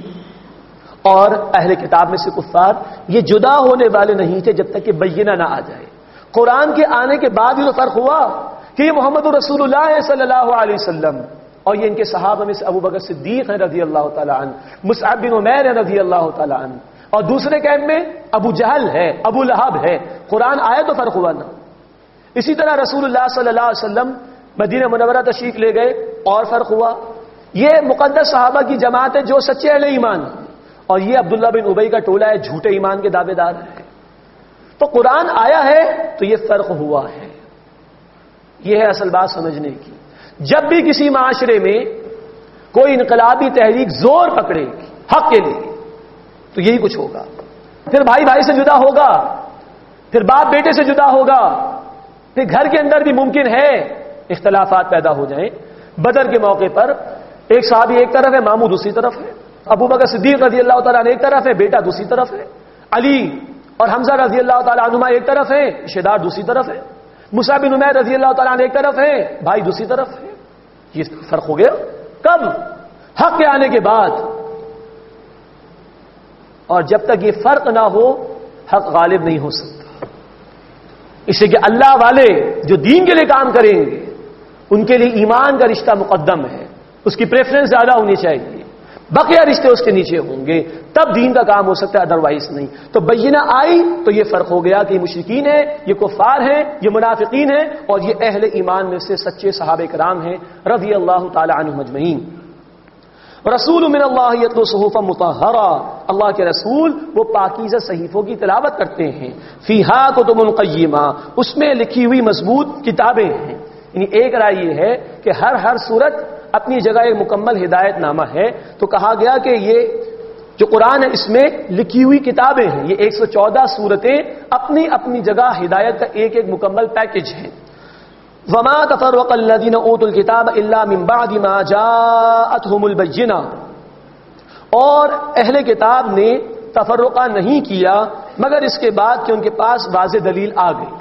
Speaker 3: اور اہل کتاب میں سے کفار، یہ جدا ہونے والے نہیں تھے جب تک کہ بینہ نہ آ جائے. قرآن کے آنے کے بعد ہی تو فرق ہوا کہ یہ محمد رسول اللہ صلی اللہ علیہ وسلم، اور یہ ان کے صحابہ میں سے ابو بکر صدیق ہیں رضی اللہ تعالیٰ عنہ، مصعب بن عمیر ہیں رضی اللہ تعالیٰ عنہ، اور دوسرے کیمپ میں ابو جہل ہے، ابو لہب ہے. قرآن آیا تو فرق ہوا نا. اسی طرح رسول اللہ صلی اللہ علیہ وسلم مدینہ منورہ تشریف لے گئے اور فرق ہوا. یہ مقدس صحابہ کی جماعت ہے جو سچے اہل ایمان، اور یہ عبداللہ بن ابی کا ٹولہ ہے جھوٹے ایمان کے دعوے دار ہے. تو قرآن آیا ہے تو یہ فرق ہوا ہے. یہ ہے اصل بات سمجھنے کی. جب بھی کسی معاشرے میں کوئی انقلابی تحریک زور پکڑے گی حق کے لیے تو یہی کچھ ہوگا. پھر بھائی بھائی سے جدا ہوگا، پھر باپ بیٹے سے جدا ہوگا، پھر گھر کے اندر بھی ممکن ہے اختلافات پیدا ہو جائیں. بدر کے موقع پر ایک صحابی ایک طرف ہے، ماموں دوسری طرف ہے. ابو بکر صدیق رضی اللہ تعالیٰ عنہ ایک طرف ہے، بیٹا دوسری طرف ہے. علی اور حمزہ رضی اللہ تعالیٰ عنہما ایک طرف ہے، رشتہ دار دوسری طرف ہے. مصعب بن عمیر رضی اللہ تعالیٰ عنہ ایک طرف ہے، بھائی دوسری طرف ہے. یہ فرق ہو گیا کب؟ حق کے آنے کے بعد. اور جب تک یہ فرق نہ ہو حق غالب نہیں ہو سکتا. اس لیے کہ اللہ والے جو دین کے لیے کام کریں گے ان کے لیے ایمان کا رشتہ مقدم ہے، اس کی پریفرنس زیادہ ہونی چاہیے. بقیہ رشتے اس کے نیچے ہوں گے، تب دین کا کام ہو سکتا ہے، ادروائز نہیں۔ تو بینہ آئی تو یہ فرق ہو گیا کہ یہ مشرکین ہیں، یہ کفار ہیں، یہ منافقین ہیں، اور یہ اہل ایمان میں سے سچے صحابہ کرام ہیں رضی اللہ تعالی عنہم اجمعین۔ رسول من اللہ یتلو صحفا مطہرہ، اللہ کے رسول وہ پاکیزہ صحیفوں کی تلاوت کرتے ہیں، فیہا کتب قیمہ، اس میں لکھی ہوئی مضبوط کتابیں ہیں۔ یعنی ایک رائے یہ ہے کہ ہر صورت اپنی جگہ ایک مکمل ہدایت نامہ ہے، تو کہا گیا کہ یہ جو قرآن ہے اس میں لکھی ہوئی کتابیں ہیں، یہ 114 صورتیں اپنی اپنی جگہ ہدایت کا ایک ایک مکمل پیکج ہے۔ وما تفرق الذين اوتوا الكتاب الا من بعد ما جاءتهم البينة، اور اہل کتاب نے تفرقہ نہیں کیا مگر اس کے بعد کہ ان کے پاس واضح دلیل آ گئی۔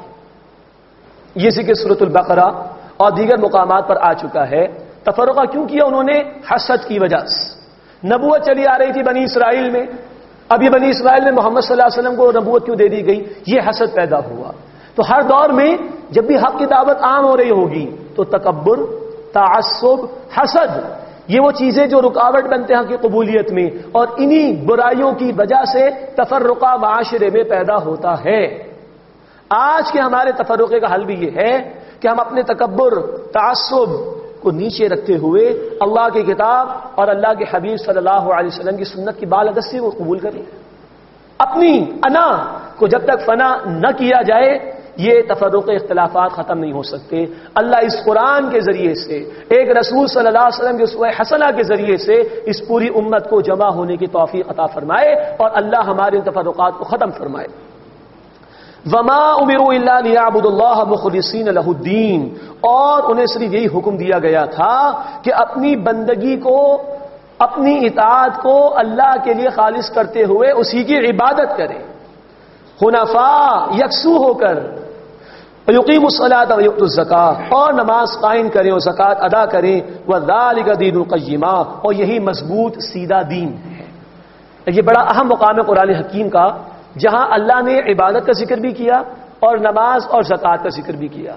Speaker 3: یہ ذکر سورۃ البقرہ اور دیگر مقامات پر آ چکا ہے۔ تفرقہ کیوں کیا انہوں نے؟ حسد کی وجہ سے۔ نبوت چلی آ رہی تھی بنی اسرائیل میں، اب یہ بنی اسرائیل میں محمد صلی اللہ علیہ وسلم کو نبوت کیوں دے دی گئی؟ یہ حسد پیدا ہوا۔ تو ہر دور میں جب بھی حق کی دعوت عام ہو رہی ہوگی تو تکبر، تعصب، حسد، یہ وہ چیزیں جو رکاوٹ بنتے ہیں حق کی قبولیت میں، اور انہی برائیوں کی وجہ سے تفرقہ معاشرے میں پیدا ہوتا ہے۔ آج کے ہمارے تفرقے کا حل بھی یہ ہے کہ ہم اپنے تکبر، تعصب کو نیچے رکھتے ہوئے اللہ کی کتاب اور اللہ کے حبیب صلی اللہ علیہ وسلم کی سنت کی بالادستی کو قبول کر لیں۔ اپنی انا کو جب تک فنا نہ کیا جائے یہ تفرق اختلافات ختم نہیں ہو سکتے۔ اللہ اس قرآن کے ذریعے سے، ایک رسول صلی اللہ علیہ وسلم کے اسوہ حسنہ کے ذریعے سے اس پوری امت کو جمع ہونے کی توفیق عطا فرمائے اور اللہ ہمارے تفرقات کو ختم فرمائے۔ وما امروا الا ليعبدوا الله مخلصين له الدين، اور انہیں صرف یہی حکم دیا گیا تھا کہ اپنی بندگی کو، اپنی اطاعت کو اللہ کے لیے خالص کرتے ہوئے اسی کی عبادت کریں، حنفاء یکسو ہو کر، یقیموا الصلاۃ ویؤتوا الزکاۃ، اور نماز قائم کریں اور زکوٰۃ ادا کریں، وذلک دین القیمہ، اور یہی مضبوط سیدھا دین ہے۔ یہ بڑا اہم مقام ہے قرآن حکیم کا، جہاں اللہ نے عبادت کا ذکر بھی کیا اور نماز اور زکوٰۃ کا ذکر بھی کیا۔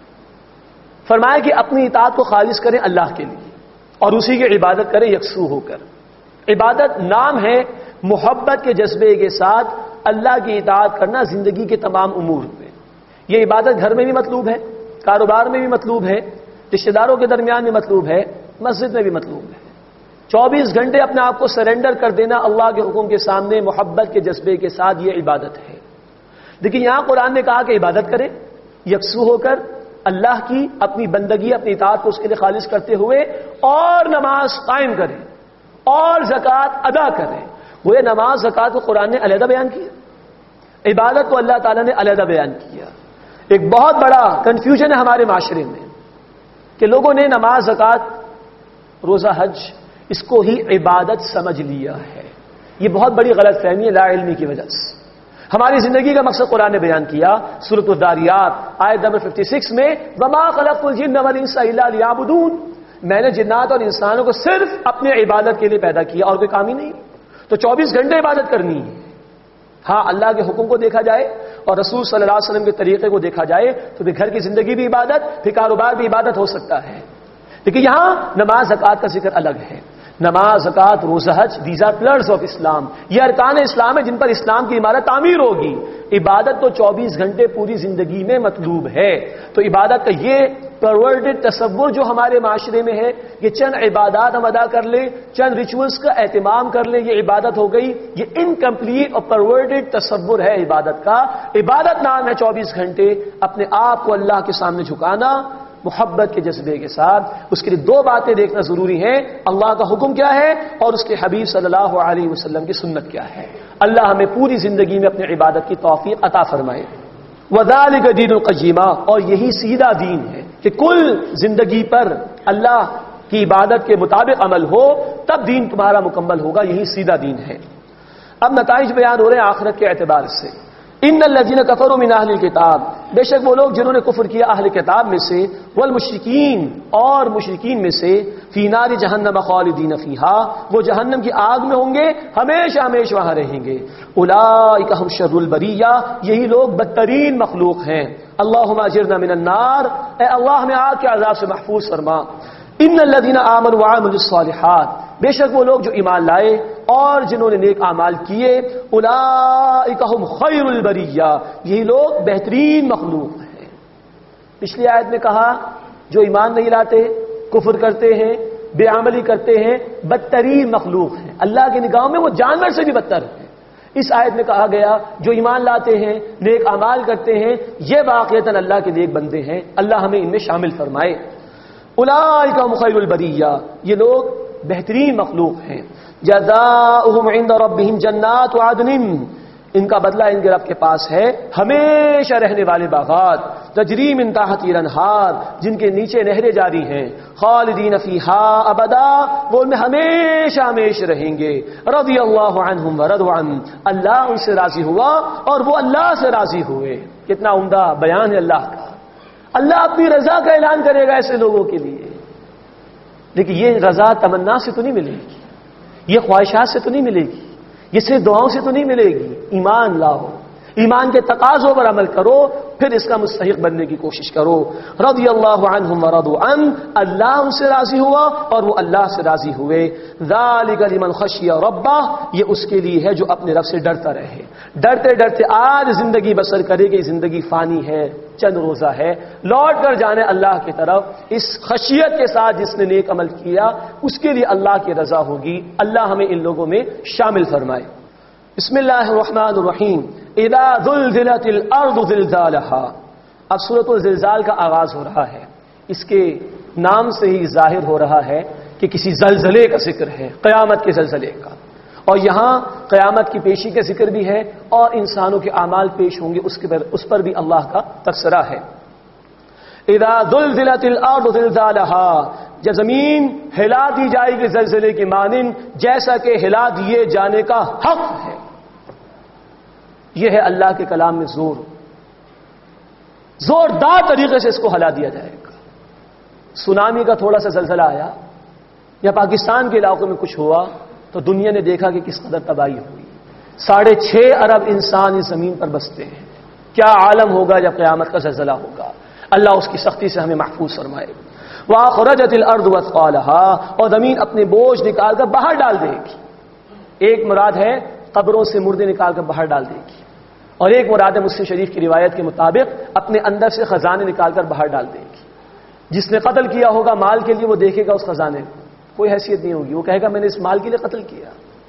Speaker 3: فرمایا کہ اپنی اطاعت کو خالص کریں اللہ کے لیے اور اسی کی عبادت کریں یکسو ہو کر۔ عبادت نام ہے محبت کے جذبے کے ساتھ اللہ کی اطاعت کرنا زندگی کے تمام امور میں۔ یہ عبادت گھر میں بھی مطلوب ہے، کاروبار میں بھی مطلوب ہے، رشتہ داروں کے درمیان بھی مطلوب ہے، مسجد میں بھی مطلوب ہے۔ 24 گھنٹے اپنے آپ کو سرنڈر کر دینا اللہ کے حکم کے سامنے محبت کے جذبے کے ساتھ، یہ عبادت ہے۔ لیکن یہاں قرآن نے کہا کہ عبادت کریں یکسو ہو کر اللہ کی، اپنی بندگی، اپنی اطاعت کو اس کے لیے خالص کرتے ہوئے، اور نماز قائم کریں اور زکوٰۃ ادا کریں۔ وہ یہ نماز زکوٰۃ کو قرآن نے علیحدہ بیان کیا، عبادت کو اللہ تعالیٰ نے علیحدہ بیان کیا۔ ایک بہت بڑا کنفیوژن ہے ہمارے معاشرے میں کہ لوگوں نے نماز، زکوٰۃ، روزہ، حج اس کو ہی عبادت سمجھ لیا ہے۔ یہ بہت بڑی غلط فہمی ہے لا علمی کی وجہ سے۔ ہماری زندگی کا مقصد قرآن نے بیان کیا، سورۃ الذاریات آیت نمبر 56 میں، وما خلقت الجن والانس الا لیعبدون، میں نے جنات اور انسانوں کو صرف اپنے عبادت کے لیے پیدا کیا اور کوئی کام ہی نہیں۔ تو 24 گھنٹے عبادت کرنی ہے۔ ہاں اللہ کے حکم کو دیکھا جائے اور رسول صلی اللہ علیہ وسلم کے طریقے کو دیکھا جائے تو پھر گھر کی زندگی بھی عبادت، پھر کاروبار بھی عبادت ہو سکتا ہے۔ لیکن یہاں نماز زکوٰۃ کا ذکر الگ ہے۔ نماز، زکوٰۃ، روزہ، حج، these are pillars of Islam, یہ ارکان اسلام ہے جن پر اسلام کی عمارت تعمیر ہوگی۔ عبادت تو 24 گھنٹے پوری زندگی میں مطلوب ہے۔ تو عبادت کا یہ پرورٹڈ تصور جو ہمارے معاشرے میں ہے، یہ چند عبادات ہم ادا کر لیں، چند ریچولز کا اہتمام کر لیں، یہ عبادت ہو گئی، یہ انکمپلیٹ اور پرورٹڈ تصور ہے عبادت کا۔ عبادت نام ہے 24 گھنٹے اپنے آپ کو اللہ کے سامنے جھکانا محبت کے جذبے کے ساتھ۔ اس کے لیے دو باتیں دیکھنا ضروری ہے، اللہ کا حکم کیا ہے اور اس کے حبیب صلی اللہ علیہ وسلم کی سنت کیا ہے۔ اللہ ہمیں پوری زندگی میں اپنی عبادت کی توفیق عطا فرمائے۔ وذالک دین القیمہ، اور یہی سیدھا دین ہے کہ کل زندگی پر اللہ کی عبادت کے مطابق عمل ہو، تب دین تمہارا مکمل ہوگا، یہی سیدھا دین ہے۔ اب نتائج بیان ہو رہے ہیں آخرت کے اعتبار سے۔ ان الذین کفروا من اہل الکتاب، بے شک وہ لوگ جنہوں نے کفر کیا اہل کتاب میں سے، والمشرکین، اور مشرکین میں سے، فی نار جہنم خالدین فیہا، وہ جہنم کی آگ میں ہوں گے، ہمیشہ ہمیشہ وہاں رہیں گے۔ اولئک هم شر البریہ، یہی لوگ بدترین مخلوق ہیں۔ اللہم اجرنا من النار، اے اللہ ہمیں آگ کے عذاب سے محفوظ فرما۔ ان الذین آمنوا وعملوا الصالحات، بے شک وہ لوگ جو ایمان لائے اور جنہوں نے نیک اعمال کیے، اولئک هم خیر البریہ، یہی لوگ بہترین مخلوق ہیں۔ پچھلی آیت میں کہا جو ایمان نہیں لاتے، کفر کرتے ہیں، بے عملی کرتے ہیں، بدترین مخلوق ہیں، اللہ کی نگاہوں میں وہ جانور سے بھی بدتر ہیں۔ اس آیت میں کہا گیا جو ایمان لاتے ہیں، نیک اعمال کرتے ہیں، یہ واقعتاً اللہ کے نیک بندے ہیں، اللہ ہمیں ان میں شامل فرمائے۔ اولئک هم خیر البریہ، یہ لوگ بہترین مخلوق ہیں۔ جزاؤہم عند ربہم جنات عدن، ان کا بدلہ ان کے رب کے پاس ہے ہمیشہ رہنے والے باغات، تجری من تحتہا الانہار، جن کے نیچے نہریں جاری ہیں، خالدین فیہا ابدا، وہ ان میں ہمیشہ ہمیشہ رہیں گے۔ رضی اللہ عنہم ورضوا عنہ، اللہ ان سے راضی ہوا اور وہ اللہ سے راضی ہوئے۔ کتنا عمدہ بیان ہے اللہ کا۔ اللہ اپنی رضا کا اعلان کرے گا ایسے لوگوں کے لیے، لیکن یہ رضا تمنا سے تو نہیں ملے گی، یہ خواہشات سے تو نہیں ملے گی، یہ صرف دعاؤں سے تو نہیں ملے گی۔ ایمان لاؤ، ایمان کے تقاضوں پر عمل کرو، پھر اس کا مستحق بننے کی کوشش کرو۔ رضی اللہ عنہم ورضوا عنہ، اللہ ان سے راضی ہوا اور وہ اللہ سے راضی ہوئے۔ ذالک لمن خشی ربہ، یہ اس کے لیے ہے جو اپنے رب سے ڈرتا رہے، ڈرتے ڈرتے آج زندگی بسر کرے گی، زندگی فانی ہے، چند روزہ ہے، لوٹ کر جانے اللہ کی طرف۔ اس خشیت کے ساتھ جس نے نیک عمل کیا اس کے لیے اللہ کی رضا ہوگی۔ اللہ ہمیں ان لوگوں میں شامل فرمائے۔ بسم اللہ الرحمن الرحیم۔ اذا زلزلت الارض زلزالها، اب سورۃ الزلزال کا آغاز ہو رہا ہے۔ اس کے نام سے ہی ظاہر ہو رہا ہے کہ کسی زلزلے کا ذکر ہے، قیامت کے زلزلے کا، اور یہاں قیامت کی پیشی کا ذکر بھی ہے اور انسانوں کے اعمال پیش ہوں گے، اس پر بھی اللہ کا تبصرہ ہے۔ اذا زلزلت الارض زلزالها، جب زمین ہلا دی جائے گی زلزلے کے مانند جیسا کہ ہلا دیے جانے کا حق ہے۔ یہ ہے اللہ کے کلام میں زوردار طریقے سے اس کو ہلا دیا جائے گا۔ سونامی کا تھوڑا سا زلزلہ آیا یا پاکستان کے علاقوں میں کچھ ہوا تو دنیا نے دیکھا کہ کس قدر تباہی ہوئی۔ 6.5 ارب انسان اس زمین پر بستے ہیں، کیا عالم ہوگا جب قیامت کا زلزلہ ہوگا۔ اللہ اس کی سختی سے ہمیں محفوظ فرمائے۔ وَأَخْرَجَتِ الْأَرْضُ وَأَثْقَالَهَا، اور زمین اپنے بوجھ نکال کر باہر ڈال دے گی۔ ایک مراد ہے قبروں سے مردے نکال کر باہر ڈال دے گی، اور ایک مراد ہے مسلم شریف کی روایت کے مطابق اپنے اندر سے خزانے نکال کر باہر ڈال دے گی۔ جس نے قتل کیا ہوگا مال کے لیے وہ دیکھے گا اس خزانے کو، کوئی حیثیت نہیں ہوگی، وہ کہے گا میں نے اس مال کے لیے قتل کیا۔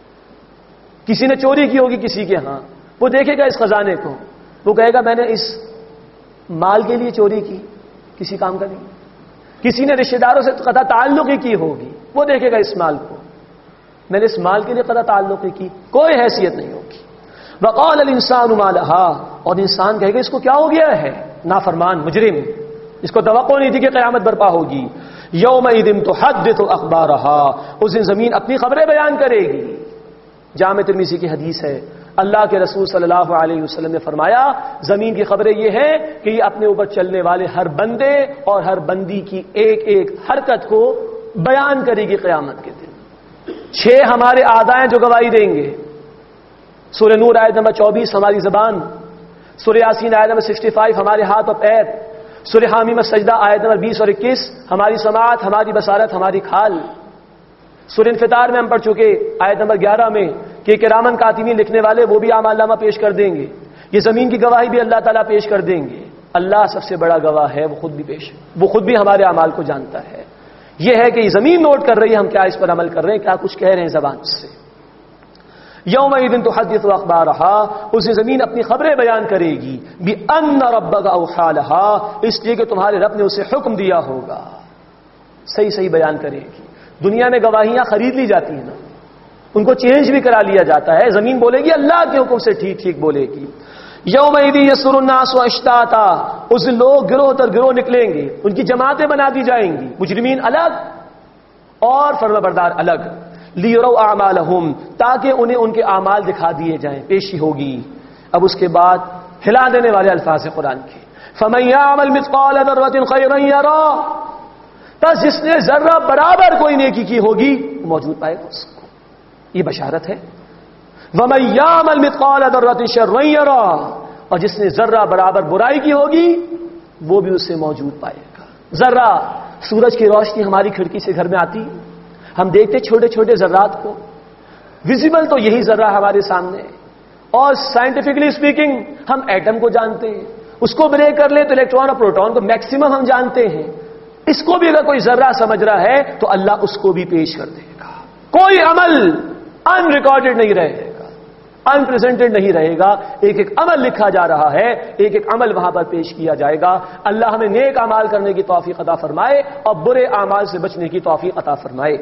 Speaker 3: کسی نے چوری کی ہوگی کسی کے ہاں، وہ دیکھے گا اس خزانے کو، وہ کہے گا میں نے اس مال کے لیے چوری کی، کسی کام کا نہیں۔ کسی نے رشتہ داروں سے قطع تعلق ہی کی ہوگی، وہ دیکھے گا اس مال کو، میں نے اس مال کے لیے قطع تعلق ہی کی، کوئی حیثیت نہیں ہوگی۔ وقال الانسان ما لها، اور انسان کہے گا اس کو کیا ہو گیا ہے، نافرمان مجرم، اس کو توقع نہیں تھی کہ قیامت برپا ہوگی۔ یومئذ تحدث اخبارها، اس دن زمین اپنی خبریں بیان کرے گی۔ جامع ترمذی کی حدیث ہے، اللہ کے رسول صلی اللہ علیہ وسلم نے فرمایا زمین کی خبریں یہ ہیں کہ یہ اپنے اوپر چلنے والے ہر بندے اور ہر بندی کی ایک ایک حرکت کو بیان کرے گی قیامت کے دن۔ 6 ہمارے اعضاء ہیں جو گواہی دیں گے۔ سورہ نور آیت نمبر 24 ہماری زبان، سورہ یاسین آیت نمبر 65 ہمارے ہاتھ اور پیر، سورہ حامیم السجدہ آیت نمبر 20 اور 21 ہماری سماعت، ہماری بصارت، ہماری کھال۔ سورہ انفطار میں ہم پڑھ چکے آیت نمبر 11 میں کہ کرامن کاتبین لکھنے والے وہ بھی اعمال نامہ پیش کر دیں گے۔ یہ زمین کی گواہی بھی اللہ تعالیٰ پیش کر دیں گے۔ اللہ سب سے بڑا گواہ ہے، وہ خود بھی ہمارے اعمال کو جانتا ہے۔ یہ ہے کہ یہ زمین نوٹ کر رہی ہے ہم کیا اس پر عمل کر رہے ہیں، کیا کچھ کہہ رہے ہیں زبان سے۔ یومئذ تحدث اخبارها، اس زمین اپنی خبریں بیان کرے گی، بأن ربک اوحی لها، اس لیے کہ تمہارے رب نے اسے حکم دیا ہوگا۔ صحیح صحیح بیان کرے گی۔ دنیا میں گواہیاں خرید لی جاتی ہیں نا، ان کو چینج بھی کرا لیا جاتا ہے، زمین بولے گی اللہ کے حکم سے ٹھیک ٹھیک بولے گی۔ یومئذ یسر الناس اشتاتا، اس دن لوگ گروہ در گروہ نکلیں گے، ان کی جماعتیں بنا دی جائیں گی، مجرمین الگ اور فرمانبردار الگ، لیروا اعمالہم، تاکہ انہیں ان کے اعمال دکھا دیے جائیں، پیشی ہوگی۔ اب اس کے بعد ہلا دینے والے الفاظ قرآن کے، فمن یعمل مثقال ذرۃ خیرا یرہ، بس جس نے ذرہ برابر کوئی نیکی کی ہوگی موجود پائے گا اس کو، یہ بشارت ہے۔ ومن یعمل مثقال ذرۃ شرا یرہ، اور جس نے ذرہ برابر برائی کی ہوگی وہ بھی اسے موجود پائے گا۔ ذرہ، سورج کی روشنی ہماری کھڑکی سے گھر میں آتی، ہم دیکھتے چھوٹے چھوٹے ذرات کو، ویزیبل تو یہی ذرہ ہمارے سامنے ہے، اور سائنٹیفکلی اسپیکنگ ہم ایٹم کو جانتے ہیں، اس کو بریک کر لے تو الیکٹران اور پروٹون کو میکسیمم ہم جانتے ہیں، اس کو بھی اگر کوئی ذرہ سمجھ رہا ہے تو اللہ اس کو بھی پیش کر دے گا۔ کوئی عمل ان ریکارڈڈ نہیں رہے گا، ان پریزنٹڈ نہیں رہے گا، ایک ایک عمل لکھا جا رہا ہے، ایک ایک عمل وہاں پر پیش کیا جائے گا۔ اللہ ہمیں نیک اعمال کرنے کی توفیق عطا فرمائے اور برے اعمال سے بچنے کی توفیق عطا فرمائے۔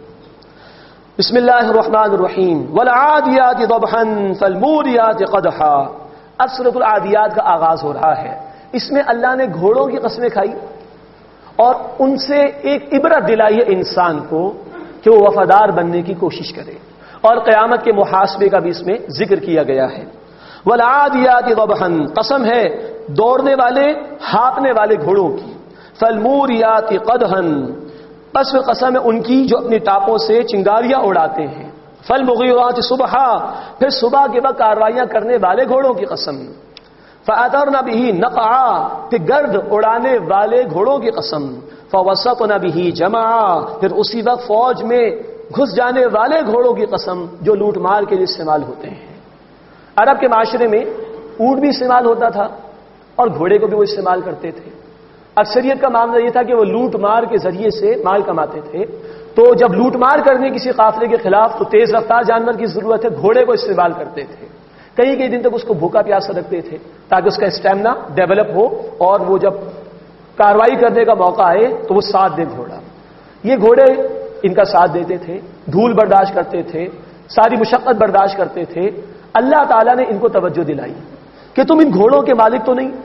Speaker 3: بسم اللہ الرحمن الرحیم والعادیات ضبحا فالموریات قدحا۔ اب سورۃ العادیات کا آغاز ہو رہا ہے، اس میں اللہ نے گھوڑوں کی قسمیں کھائی اور ان سے ایک عبرت دلائی ہے انسان کو کہ وہ وفادار بننے کی کوشش کرے، اور قیامت کے محاسبے کا بھی اس میں ذکر کیا گیا ہے۔ والعادیات ضبحا، قسم ہے دوڑنے والے ہانپنے والے گھوڑوں کی، فالموریات قدحا، پس قسم ہے ان کی جو اپنی ٹاپوں سے چنگاریاں اڑاتے ہیں، فالمغیرات صبحا، پھر صبح کے وقت کارروائیاں کرنے والے گھوڑوں کی قسم، فأثرن به نقعا، پھر گرد اڑانے والے گھوڑوں کی قسم، فوسطن به جمعا، پھر اسی وقت فوج میں گھس جانے والے گھوڑوں کی قسم جو لوٹ مار کے لیے استعمال ہوتے ہیں۔ عرب کے معاشرے میں اونٹ بھی استعمال ہوتا تھا اور گھوڑے کو بھی وہ استعمال کرتے تھے۔ اکثریت کا معاملہ یہ تھا کہ وہ لوٹ مار کے ذریعے سے مال کماتے تھے، تو جب لوٹ مار کرنے کسی قافلے کے خلاف تو تیز رفتار جانور کی ضرورت ہے، گھوڑے کو استعمال کرتے تھے، کئی کئی دن تک اس کو بھوکا پیاسا رکھتے تھے تاکہ اس کا اسٹیمنا ڈیولپ ہو اور وہ جب کارروائی کرنے کا موقع آئے تو وہ ساتھ دے گھوڑا۔ یہ گھوڑے ان کا ساتھ دیتے تھے، دھول برداشت کرتے تھے، ساری مشقت برداشت کرتے تھے۔ اللہ تعالیٰ نے ان کو توجہ دلائی کہ تم ان گھوڑوں کے مالک تو نہیں،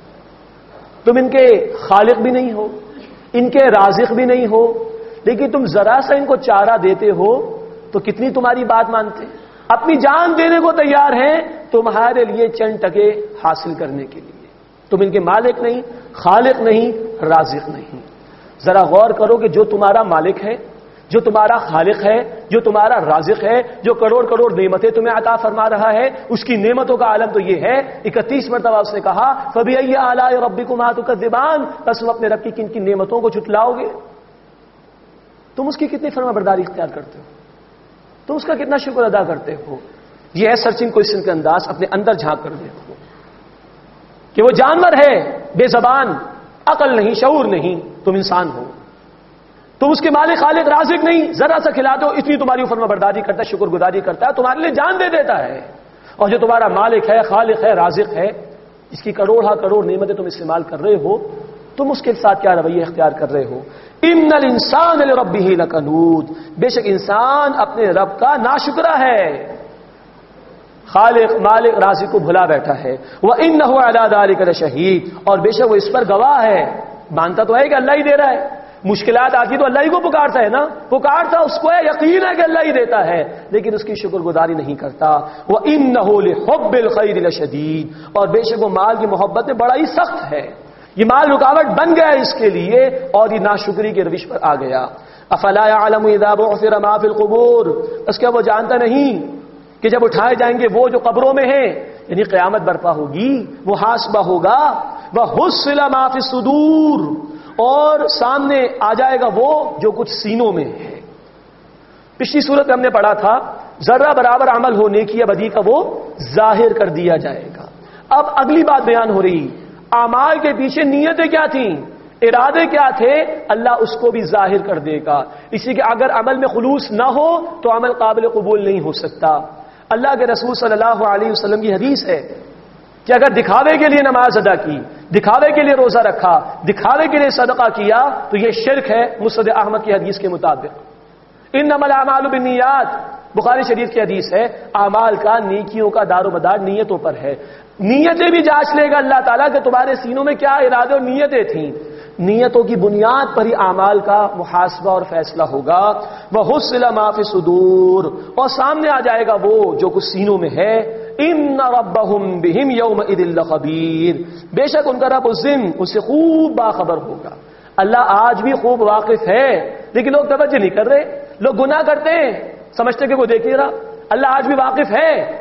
Speaker 3: تم ان کے خالق بھی نہیں ہو، ان کے رازق بھی نہیں ہو، لیکن تم ذرا سا ان کو چارہ دیتے ہو تو کتنی تمہاری بات مانتے، اپنی جان دینے کو تیار ہیں تمہارے لیے چند ٹکے حاصل کرنے کے لیے۔ تم ان کے مالک نہیں، خالق نہیں، رازق نہیں۔ ذرا غور کرو کہ جو تمہارا مالک ہے، جو تمہارا خالق ہے، جو تمہارا رازق ہے، جو کروڑ کروڑ نعمتیں تمہیں عطا فرما رہا ہے، اس کی نعمتوں کا عالم تو یہ ہے۔ 31 مرتبہ اس نے کہا فَبِأَيِّ آلَاءِ رَبِّكُمَا تُكَذِّبَانِ، بس تم اپنے رب کی کن کن نعمتوں کو جھٹلاؤ گے؟ تم اس کی کتنی فرما برداری اختیار کرتے ہو، تم اس کا کتنا شکر ادا کرتے ہو؟ یہ ہے سرچنگ کوئسچن کا انداز، اپنے اندر جھانک کر دیکھو کہ وہ جانور ہے بے زبان، عقل نہیں، شعور نہیں، تم انسان ہو، تم اس کے مالک خالق رازق نہیں، ذرا سا کھلاتے ہو اتنی تمہاری فرما برداری کرتا ہے، شکر گزاری کرتا ہے، تمہارے لیے جان دے دیتا ہے۔ اور جو تمہارا مالک ہے، خالق ہے، رازق ہے، اس کی کروڑ ہا کروڑ نعمتیں تم استعمال کر رہے ہو، تم اس کے ساتھ کیا رویہ اختیار کر رہے ہو؟ ان الانسان لربہ لکنود، بے شک انسان اپنے رب کا ناشکرا ہے، خالق مالک رازق کو بھلا بیٹھا ہے۔ وانہ علی ذلک لشہید، اور بے شک وہ اس پر گواہ ہے، مانتا تو ہے کہ اللہ ہی دے رہا ہے، مشکلات آتی تو اللہ ہی کو پکارتا ہے نا، پکارتا اس کو ہے، یقین ہے کہ اللہ ہی دیتا ہے، لیکن اس کی شکر گزاری نہیں کرتا۔ وانہ لحب الخیر لشدید، اور بے شک وہ مال کی محبت میں بڑا ہی سخت ہے، یہ مال رکاوٹ بن گیا اس کے لیے اور یہ ناشکری کے روش پر آ گیا۔ افلا يعلم اذا بعثر ما في القبور، اس کا وہ جانتا نہیں کہ جب اٹھائے جائیں گے وہ جو قبروں میں ہیں، یعنی قیامت برپا ہوگی، محاسبہ ہوگا، وحصل ما في الصدور، اور سامنے آ جائے گا وہ جو کچھ سینوں میں ہے۔ پچھلی صورت میں ہم نے پڑھا تھا ذرہ برابر عمل ہونے کی یا بدی کا وہ ظاہر کر دیا جائے گا۔ اب اگلی بات بیان ہو رہی، اعمال کے پیچھے نیتیں کیا تھیں، ارادے کیا تھے، اللہ اس کو بھی ظاہر کر دے گا، اسی کہ اگر عمل میں خلوص نہ ہو تو عمل قابل قبول نہیں ہو سکتا۔ اللہ کے رسول صلی اللہ علیہ وسلم کی حدیث ہے کہ اگر دکھاوے کے لیے نماز ادا کی، دکھاوے کے لیے روزہ رکھا، دکھاوے کے لیے صدقہ کیا تو یہ شرک ہے، مسند احمد کی حدیث کے مطابق۔ انما الاعمال بالنیات، بخاری شریف کی حدیث ہے، اعمال کا، نیکیوں کا دار و مدار نیتوں پر ہے۔ نیتیں بھی جانچ لے گا اللہ تعالیٰ کہ تمہارے سینوں میں کیا ارادے اور نیتیں تھیں، نیتوں کی بنیاد پر ہی اعمال کا محاسبہ اور فیصلہ ہوگا۔ وحصل ما فی الصدور، اور سامنے آ جائے گا وہ جو کچھ سینوں میں ہے۔ ان ربهم بهم یومئذ لخبیر، بے شک ان کا رب اس دن ان سے خوب باخبر ہوگا۔ اللہ آج بھی خوب واقف ہے، لیکن لوگ توجہ نہیں کر رہے، لوگ گناہ کرتے ہیں، سمجھتے کہ وہ دیکھ نہیں رہا۔ اللہ آج بھی واقف ہے،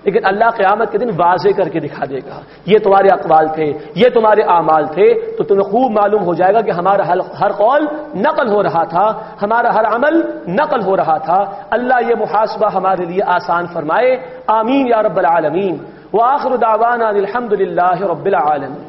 Speaker 3: لیکن اللہ قیامت کے دن واضح کر کے دکھا دے گا یہ تمہارے اقوال تھے، یہ تمہارے اعمال تھے، تو تمہیں خوب معلوم ہو جائے گا کہ ہمارا ہر قول نقل ہو رہا تھا، ہمارا ہر عمل نقل ہو رہا تھا۔ اللہ یہ محاسبہ ہمارے لیے آسان فرمائے، آمین یا رب العالمین۔ وآخر دعوانا الحمد للہ رب العالمین۔